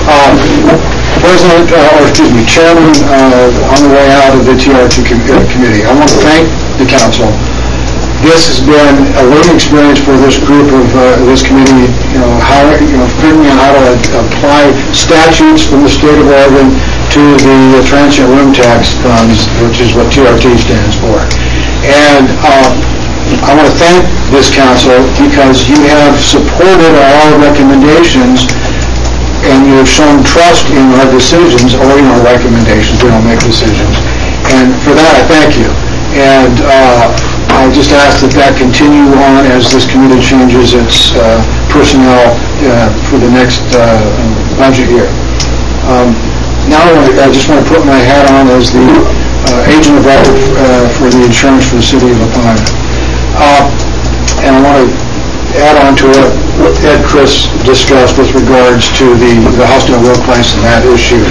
Chairman, on the way out of the TRT committee, I want to thank the council. This has been a learning experience for this group of this committee. Figuring out how to apply statutes from the state of Oregon to the transient room tax funds, which is what TRT stands for. And I want to thank this council because you have supported our recommendations, and you have shown trust in our decisions or in our recommendations. We don't make decisions. And for that, I thank you. And I just ask that continue on as this committee changes its personnel for the next budget year. Now I just want to put my hat on as the agent of record for the insurance for the city of La Pine. And I want to add on to what Ed Chris discussed with regards to the hostile workplace and that issue.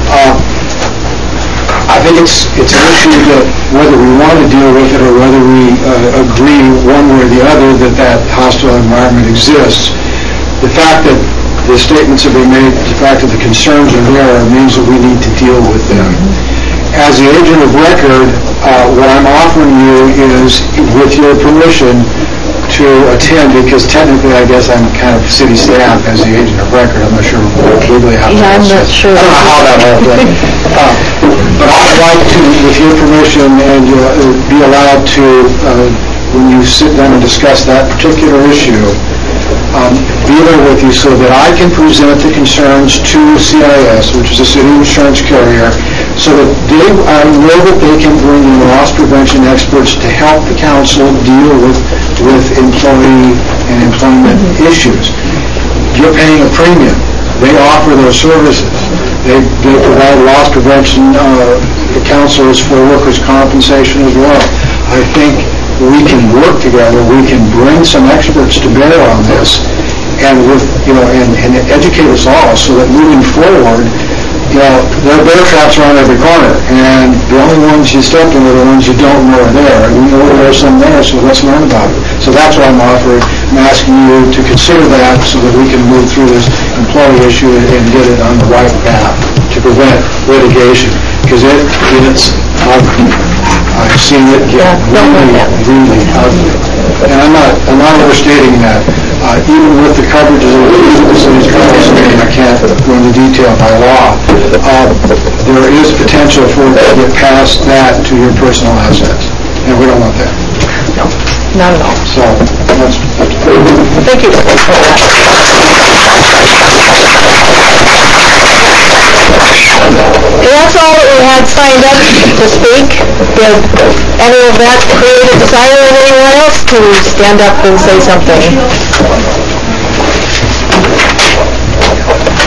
I think it's an issue that whether we want to deal with it or whether we agree one way or the other that hostile environment exists, the fact that the statements have been made, the fact that the concerns are there means that we need to deal with them. As the agent of record, what I'm offering you is, with your permission, to attend, because technically I guess I'm kind of city staff as the agent of record. I'm not sure legally how that I'm not sure. I don't know how that whole thing. But I'd like to, with your permission, and be allowed to, when you sit down and discuss that particular issue, be there with you so that I can present the concerns to CIS, which is a city insurance carrier, so that I know that they can bring in loss prevention experts to help the council deal with employee and employment issues. You're paying a premium. They offer those services. They provide loss prevention counselors for workers' compensation as well. I think we can work together. We can bring some experts to bear on this, and educate us all, so that moving forward, there are bear traps around every corner, and the only ones you step in are the ones you don't know are there. And we know there are some there, so let's learn about it. So that's what I'm offering. I'm asking you to consider that so that we can move through this employee issue and get it on the right path to prevent litigation, because it's ugly. I've seen it get really ugly. And I'm not overstating that. Even with the coverages of the city's council, I can't go into detail by law. There is potential for it to get past that to your personal assets, and we don't want that. No, not at all. So that's Thank you for that. And that's all that we had signed up to speak. Did any of that create a desire of anyone else to stand up and say something?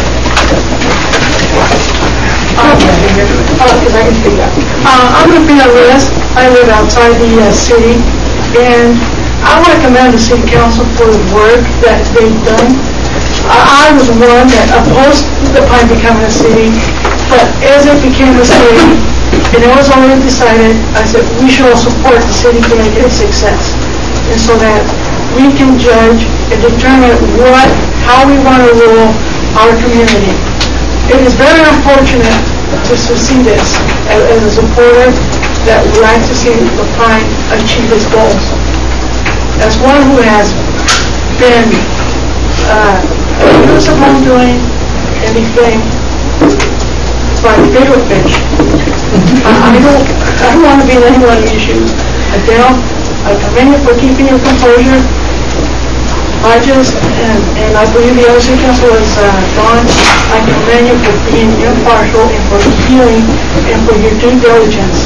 Because I can speak up. I'm Rufina Lewis. I live outside the city, and I want to commend the city council for the work that they've done. I was one that opposed the Pine becoming a city, but as it became a city, and it was already decided, I said we should all support the city to make it a success, and so that we can judge and determine how we want to rule our community. It is very unfortunate to see this as a supporter that would like to see the Pine achieve its goals. As one who has been accused of doing anything, it's my favorite fish. I don't want to be in anyone's shoes. Adele, I commend you for keeping your composure. I just, and I believe the other city council is gone, I commend you for being impartial and for healing and for your due diligence.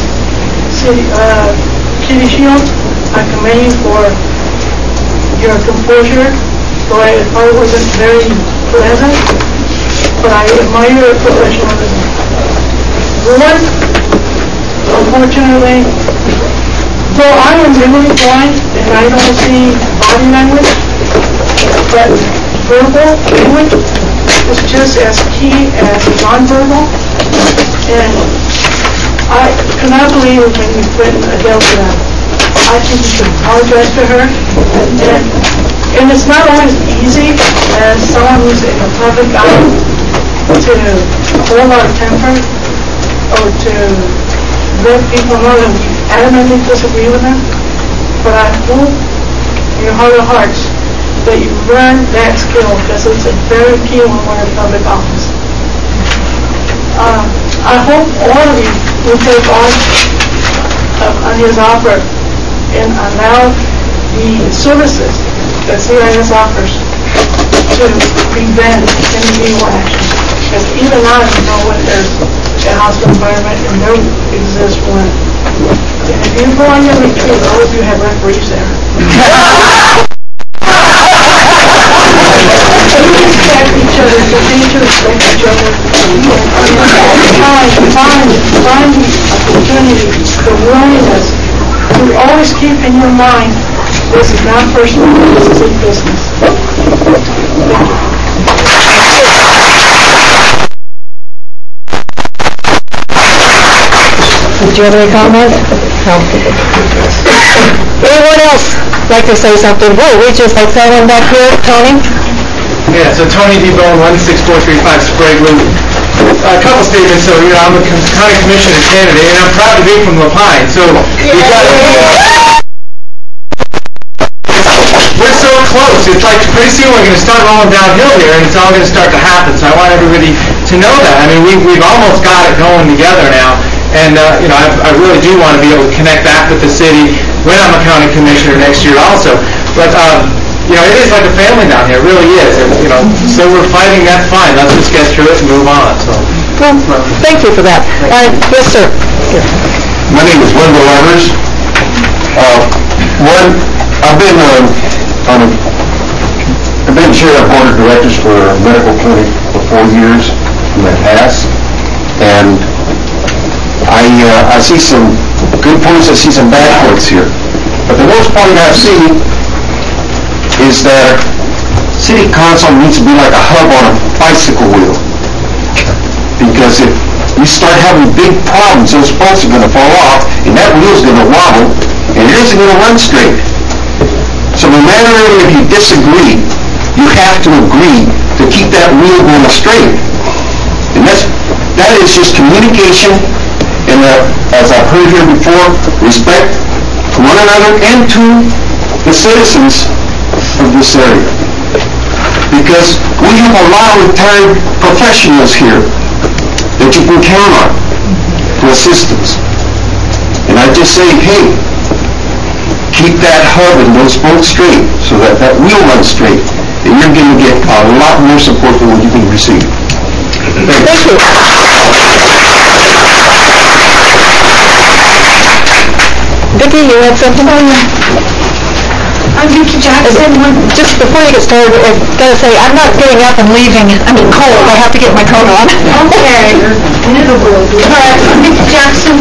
Kitty Shields, I commend you for your composure, though it probably wasn't very pleasant, but I admire your professionalism. Lord, unfortunately, though I am legally blind and I don't see body language, but verbal language is just as key as nonverbal. And I cannot believe when you put Adele to that. I think you should apologize to her. And it's not always easy as someone who's in a public eye to hold our temper or to let people know that we adamantly disagree with them. But I hope in your heart of hearts that you learn that skill, because it's a very key when we're in public office. I hope all of you will take on his offer and allow the services that CIS offers to prevent any legal action. Because even now, you know when there's a hostile environment, and there exists one. And if you go on your retreat, all of you have referees there. Respect each other, continue to respect each other. Find the opportunity, the willingness to always keep in your mind, this is not personal, this is a business. Thank you. Do you have any comments? No. Anyone else like to say something? Whoa, we just like that one back here, Tony? Yeah, so Tony D. Bone, 16435 Sprague Loop. A couple statements. So, I'm a county commissioner candidate, and I'm proud to be from La Pine. So, we're so close. It's like pretty soon we're going to start rolling downhill here, and it's all going to start to happen. So I want everybody to know that. I mean, we've almost got it going together now. And, I really do want to be able to connect back with the city when I'm a county commissioner next year also. But, it is like a family down here. It really is. And, so we're fighting, that's fine. Let's just get through it and move on. So. Well, thank you for that. Yes, sir. My name is Wendell Evers. I've been chair of board of directors for a medical clinic for 4 years in the past, and I see some good points, I see some bad points here. But the worst point I've seen is that city council needs to be like a hub on a bicycle wheel. Because if we start having big problems, those bolts are going to fall off, and that wheel's going to wobble, and it isn't going to run straight. So no matter if you disagree, you have to agree to keep that wheel going straight. And that is just communication, and as I've heard here before, respect to one another and to the citizens of this area. Because we have a lot of retired professionals here that you can count on to assist us. And I just say, hey, keep that hub and those bolts straight so that that wheel runs straight, and you're going to get a lot more support than what you can receive. Thank you. Vicki, you had something on you? I'm Vicki Jackson. Just before you get started, I've got to say, I'm not getting up and leaving. I'm cold. I have to get my coat on. Okay. All right, I'm Vicki Jackson,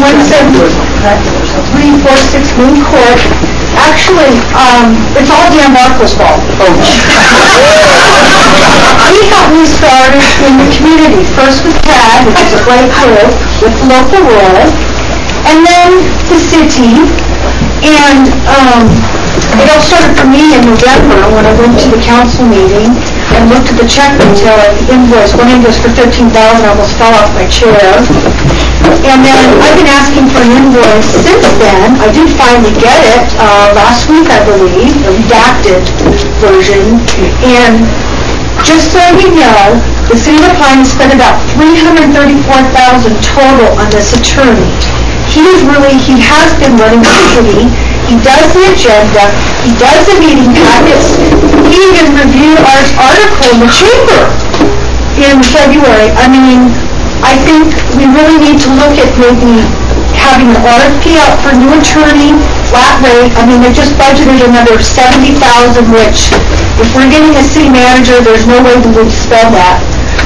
17346 Moon Court. Actually, it's all Dan Marco's fault. He helped me start in the community, first with CAD, which is a great group, with the local role, and then the city. And it all started for me in November when I went to the council meeting and looked at the check detail at the invoice. One invoice for $13,000 almost fell off my chair. And then I've been asking for an invoice since then. I did finally get it last week, I believe, a redacted version. And just so you know, the city of Pine spent about $334,000 total on this attorney. He has been running the city. He does the agenda. He does the meeting packets. He even reviewed our article in the chamber in February. I mean, I think we really need to look at maybe having an RFP out for a new attorney, flat rate. I mean, they just budgeted another $70,000, which if we're getting a city manager, there's no way we would spend that.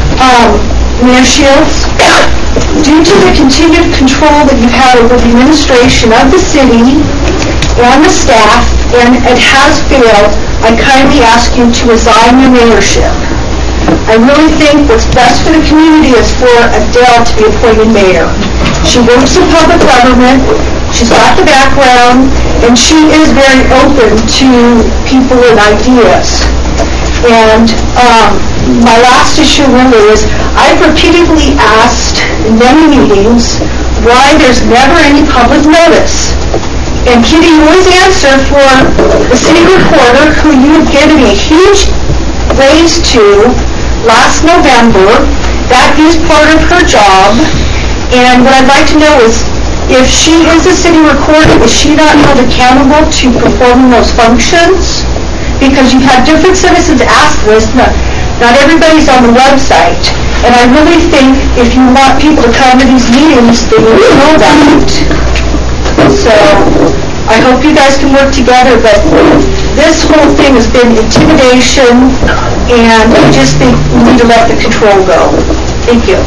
Mayor Shields, due to the continued control that you've had over the administration of the city and the staff, and it has failed, I kindly ask you to resign your mayorship. I really think what's best for the community is for Adele to be appointed mayor. She works in public government, she's got the background, and she is very open to people and ideas. And my last issue really is, I've repeatedly asked in many meetings why there's never any public notice. And Kitty, you always answer for the city recorder, who you have given a huge raise to last November. That is part of her job. And what I'd like to know is, if she is a city recorder, is she not held accountable to performing those functions? Because you've had different citizens ask this, not everybody's on the website. And I really think if you want people to come to these meetings, they need to know that. So I hope you guys can work together, but this whole thing has been intimidation, and I just think we need to let the control go. Thank you.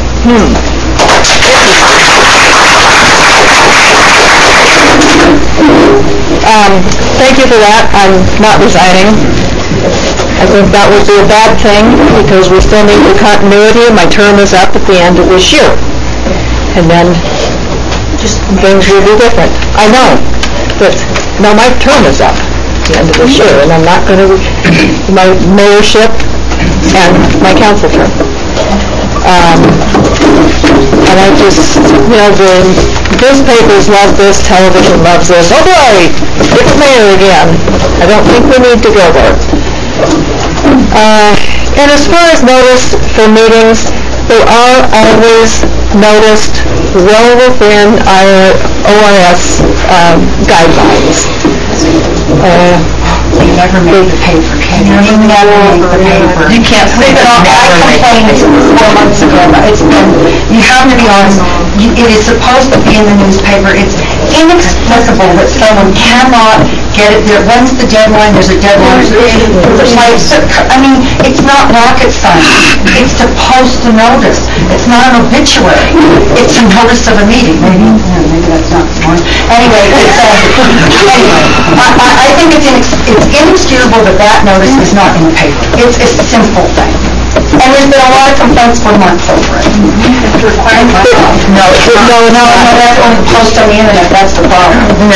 Thank you for that. I'm not resigning. I think that would be a bad thing, because we still need the continuity. My term is up at the end of this year. And then things will be different. I know, but now my term is up at the end of this year, and I'm not going to, my mayorship and my council term. And I just, the newspapers love this, television loves this. Oh boy, it's mayor again. I don't think we need to go there. And as far as notice for meetings, they are always noticed well within our ORS guidelines. You never made the paper, can you? You never made the paper. You can't say that. I complained 4 months ago. It's been, you have to be honest, it is supposed to be in the newspaper. It's inexplicable that someone cannot get it there. When's the deadline? There's a deadline. I mean, it's not rocket science. It's to post a notice. It's not an obituary. It's a notice of a meeting. Maybe that's not smart. Anyway, I think it's inexcusable that notice is not in the paper. It's a simple thing. And there's been a lot of complaints for months over it. No, that's only post on the internet, that's the problem. No.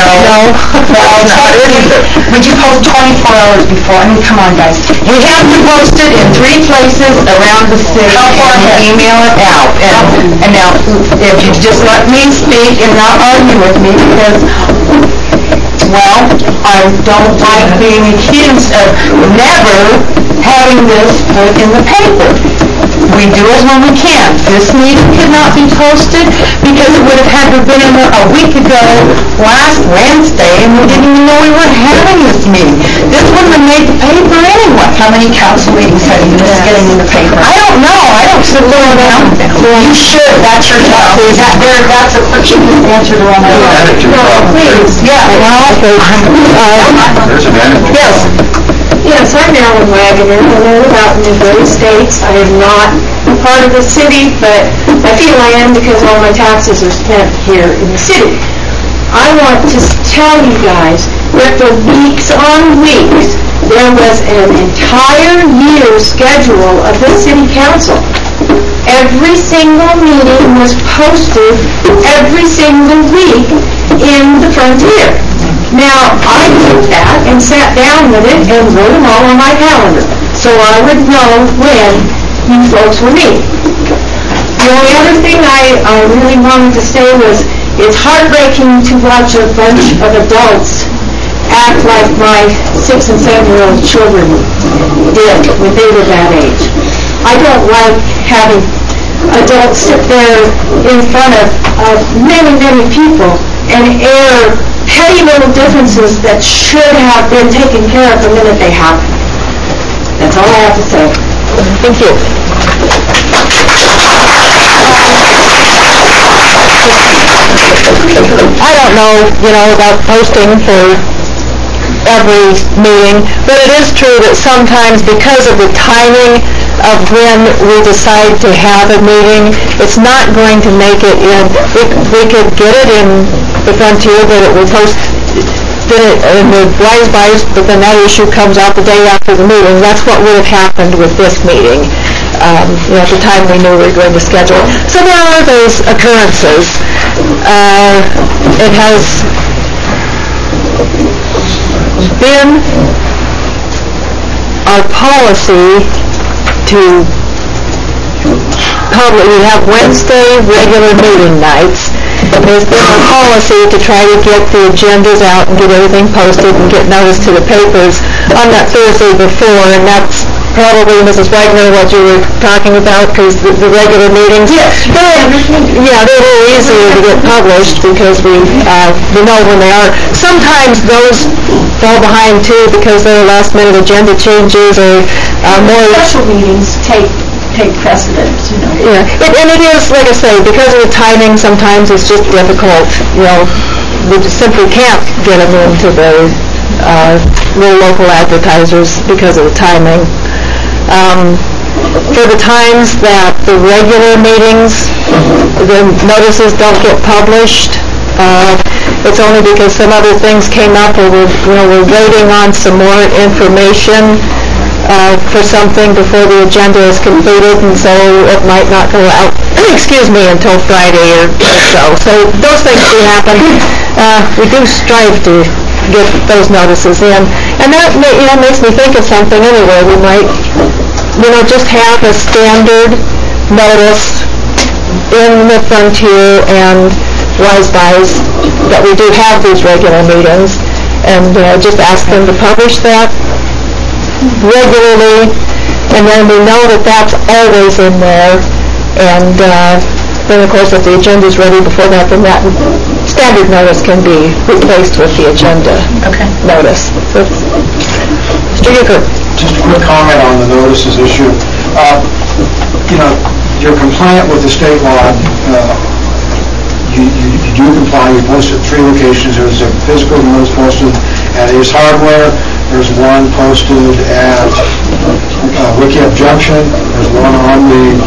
Would you post 24 hours before? I mean, come on, guys. We have to post it in 3 places around the city and email it out. And now, if you just let me speak and not argue with me, because, well, I don't like being accused of never having this put in the paper. We do it when we can. This meeting could not be posted because it would have had to have been in there a week ago, last Wednesday, and we didn't even know we were having this meeting. This wouldn't have made the paper anyway. How many council meetings have you missed getting in the paper? I don't know, I don't sit there down. You should, that's your job. That's a question you answered wrong. Please, yeah, There's an attitude. yes. Yes, I'm Marilyn Wagner. I live out in the United States. I am not a part of the city, but I feel I am because all my taxes are spent here in the city. I want to tell you guys that for weeks on weeks, there was an entire year's schedule of the city council. Every single meeting was posted every single week in the Frontier. Now, I took that and sat down with it and wrote them all on my calendar, so I would know when you folks were meeting. The only other thing I really wanted to say was, it's heartbreaking to watch a bunch of adults act like my 6- and 7-year-old children did when they were that age. I don't like having adults sit there in front of many, many people and air petty little differences that should have been taken care of the minute they happen. That's all I have to say. Thank you. I don't know, about posting for every meeting, but it is true that sometimes because of the timing of when we decide to have a meeting, it's not going to make it in. We could get it in the Frontier, that it will post in the Wise Buys, but then that issue comes out the day after the meeting. That's what would have happened with this meeting, at the time we knew we were going to schedule. So there are those occurrences. It has been our policy to we have Wednesday regular meeting nights. There's been a policy to try to get the agendas out and get everything posted and get notice to the papers on that Thursday before, and that's probably, Mrs. Wagner, what you were talking about, because the regular meetings, they're a little easier to get published because we know when they are. Sometimes those fall behind too because there are last-minute agenda changes or more... Special meetings take precedence, Yeah, and it is, like I say, because of the timing, sometimes it's just difficult, we just simply can't get them into the little local advertisers because of the timing. For the times that the regular meetings, the notices don't get published, it's only because some other things came up or we're waiting on some more information for something before the agenda is completed, and so it might not go out, until Friday or so. So those things do happen. We do strive to get those notices in, and that makes me think of something anyway. We might, just have a standard notice in the Frontier and Wise Buys that we do have these regular meetings, and just ask them to publish that regularly, and then we know that that's always in there, and then of course if the agenda is ready before that, then that standard notice can be replaced with the agenda notice. So, Mr. Euchre. Just a quick comment on the notices issue. You're compliant with the state law. You do comply. You post at 3 locations. There's a physical notice posted at Ace Hardware. There's one posted at Wickiup Junction. There's one on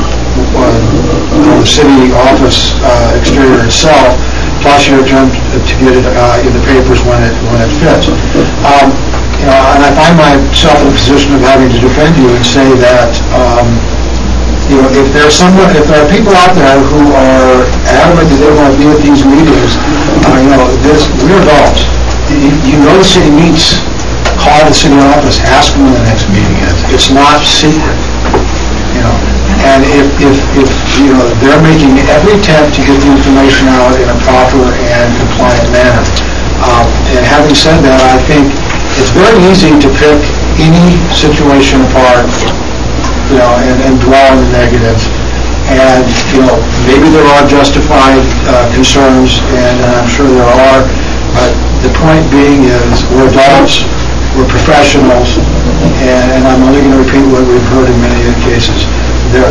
the city office exterior itself. Plus, you attempt to get it in the papers when it fits. And I find myself in a position of having to defend you and say that if there are people out there who are adamant that they want to be at these meetings, we're adults. The city meets. Call the city office, ask them when the next meeting is. It's not secret, And if they're making every attempt to get the information out in a proper and compliant manner. And having said that, I think it's very easy to pick any situation apart, and dwell on the negatives. And maybe there are justified concerns, and I'm sure there are. But the point being is, we're adults. We're professionals, and I'm only going to repeat what we've heard in many cases. There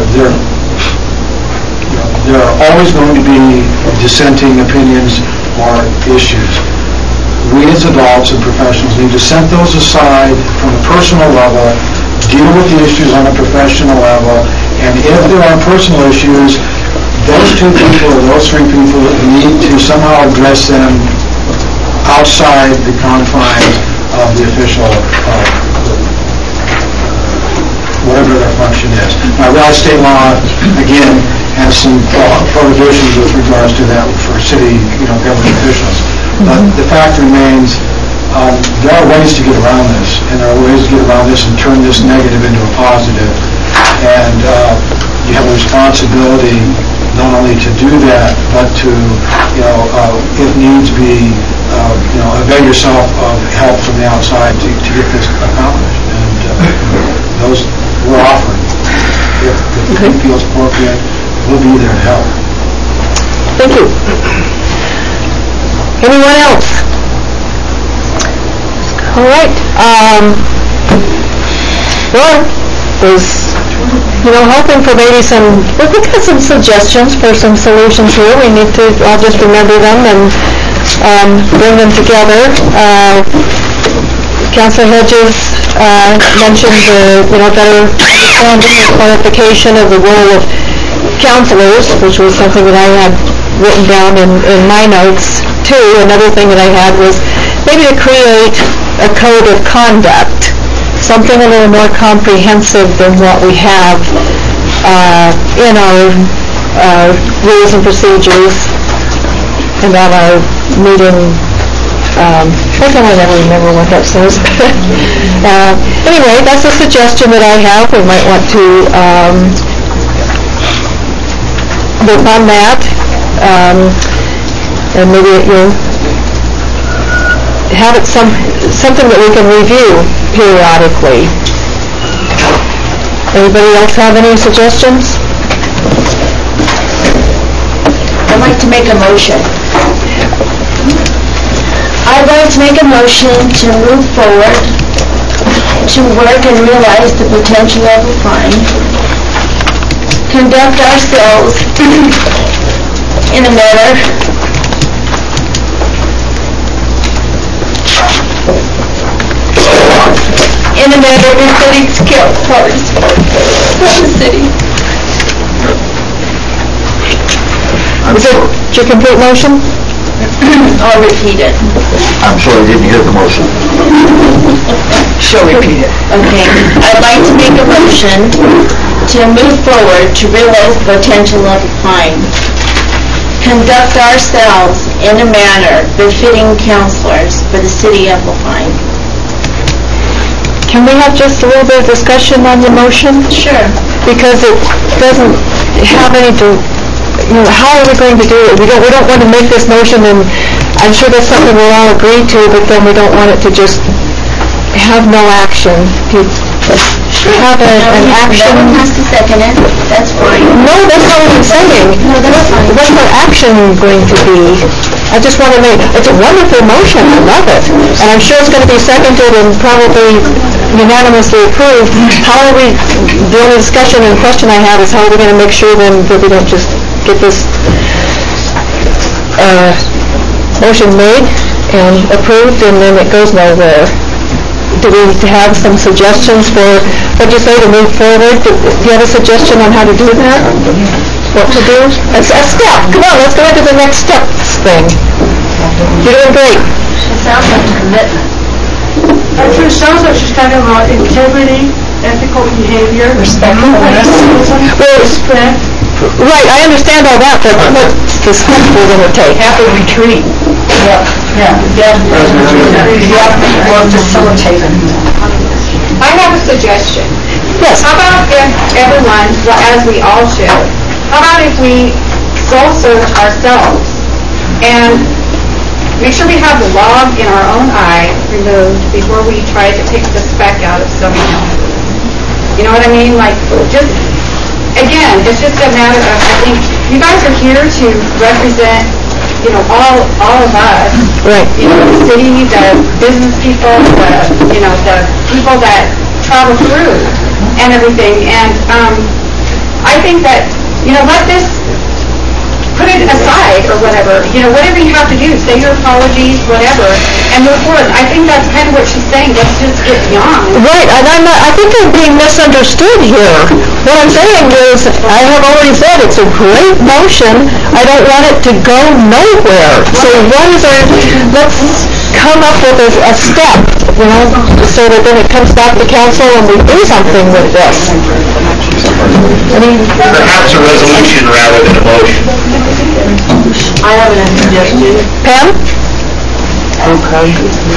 are always going to be dissenting opinions or issues. We as adults and professionals need to set those aside from a personal level, deal with the issues on a professional level, and if there are personal issues, those two people or those three people need to somehow address them outside the confines of the official, whatever their function is. Now, real state law, again, has some prohibitions with regards to that for city, government officials. But the fact remains, there are ways to get around this, and there are ways to get around this and turn this negative into a positive. And you have a responsibility not only to do that, but to, if needs be, avail yourself of help from the outside to get this accomplished. And those we're offering. If the thing feels appropriate, we'll be there to help. Thank you. Anyone else? All right. Well, was hoping for maybe we've got some suggestions for some solutions here. We need to, I'll just remember them and bring them together. Councilor Hedges mentioned better understanding and clarification of the role of counselors, which was something that I had written down in my notes too. Another thing that I had was maybe to create a code of conduct, something a little more comprehensive than what we have in our rules and procedures and on our meeting. I can never remember what that says. Anyway, that's a suggestion that I have. We might want to work on that, and maybe you'll have it something that we can review periodically. Anybody else have any suggestions? I'd like to make a motion. I'd like to make a motion to move forward to work and realize the potential of a fine, conduct ourselves in a manner befitting skilled parties from the city. Is it your complete motion? I'll repeat it. I'm sorry, I didn't hear the motion. She'll repeat it. Okay. I'd like to make a motion to move forward to realize the potential of a fine, conduct ourselves in a manner befitting counselors for the city of LaFine. Can we have just a little bit of discussion on the motion? Sure. Because it doesn't have any how are we going to do it? We don't want to make this motion, and I'm sure that's something we'll all agree to, but then we don't want it to just have no action. Have an action. No one has to second it. That's fine. No, that's not what I'm saying. No, that's fine. What's our action going to be? I just want to it's a wonderful motion. I love it. And I'm sure it's going to be seconded and probably unanimously approved. How are we, the only discussion and question I have is how are we going to make sure then that we don't just get this motion made and approved and then it goes nowhere. Do we have some suggestions for what you say to move forward? Do you have a suggestion on how to do that? What to do? A step. Come on, let's go into the next steps thing. You're doing great. It sounds like a commitment. Actually, it sounds like she's talking about integrity, ethical behavior, respectfulness, respect. Right, I understand all that, but what's the step we're going to take? Have a retreat. Or facilitate it. I have a suggestion. Yes. How about if everyone, as we all should, how about if we soul search ourselves and make sure we have the log in our own eye removed before we try to pick the speck out of someone else? You know what I mean? Like, just, again, it's just a matter of, I think, you guys are here to represent all of us. Right. The city, the business people, the people that travel through and everything. And I think that, let this, put it aside or whatever. Whatever you have to do, say your apologies, whatever, and move forward. I think that's kind of what she's saying. Let's just get beyond. Right, and I think I'm being misunderstood here. What I'm saying is, I have already said it's a great motion. I don't want it to go nowhere. So let's come up with a step, so that then it comes back to council and we do something with this. Perhaps a resolution rather than a motion. I have a suggestion. Pam? Okay.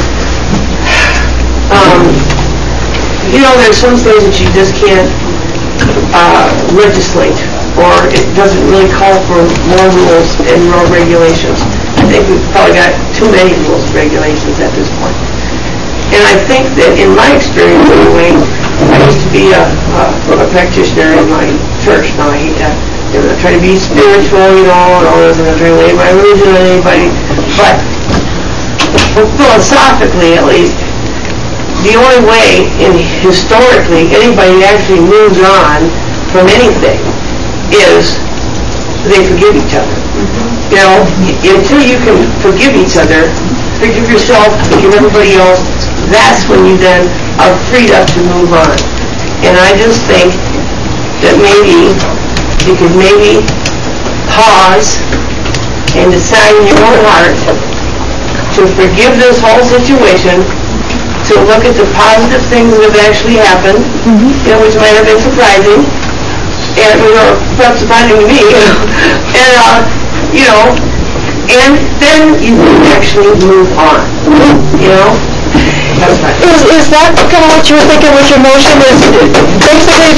There's some things that you just can't legislate, or it doesn't really call for more rules and more regulations. I think we've probably got too many rules and regulations at this point. And I think that in my experience anyway, I used to be a practitioner in my church. Now I hate that. I'm not trying to be spiritual, and all this, I'm not trying to lay my religion on anybody. But philosophically, at least, the only way, historically, anybody actually moves on from anything is they forgive each other. Until you can forgive each other, forgive yourself, forgive everybody else, that's when you then are freed up to move on. And I just think that maybe you could pause and decide in your own heart to forgive this whole situation, to look at the positive things that have actually happened, which might have been surprising, and perhaps surprising to me, and then you can actually move on. That's right. Is that kind of what you were thinking with your motion? Is basically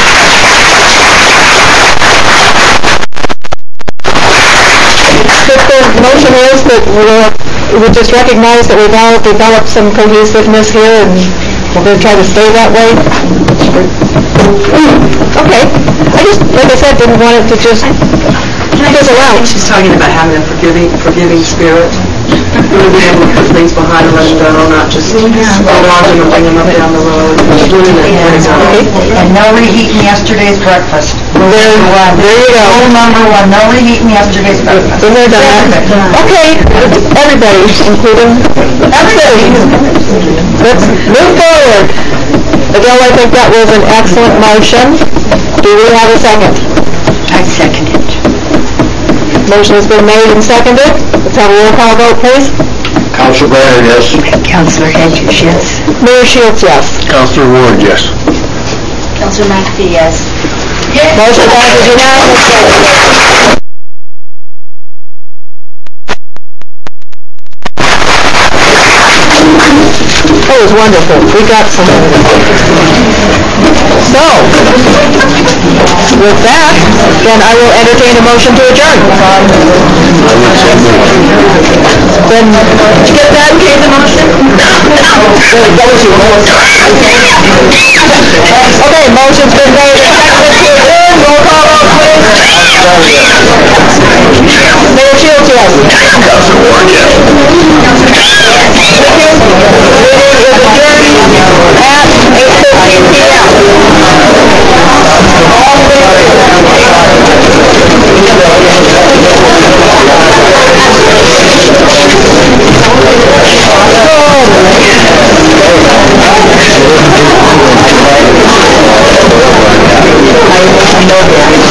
the motion is that we just recognize that we've all developed some cohesiveness here, and we're going to try to stay that way? Okay. I just, like I said, didn't want it to just fizzle out. She's talking about having a forgiving spirit. Really being able to put things behind and let them go, not just hold on to them and bring them up down the road. And no reheating yesterday's breakfast. There you go. Rule number 1, no reheating yesterday's breakfast. Been there, done that. Okay, everybody, including everybody. Let's move forward. Adele, I think that was an excellent motion. Do we have a second? I second it. Motion has been made and seconded. Let's have a roll call vote, please. Councilor Barron, yes. Councilor Hedges, yes. Mayor Shields, yes. Councilor Ward, yes. Councilor McAfee, yes. Motion passes unanimously. That was wonderful. We got something. So, with that, then I will entertain a motion to adjourn. Then, did you get that? Gave the motion? That was you. Okay, motion's been made and seconded to adjourn. Roll call vote, please. Mayor Shields, yes. Councilor Ward, yes. Meeting is adjourned at 8:15 p.m. I know that.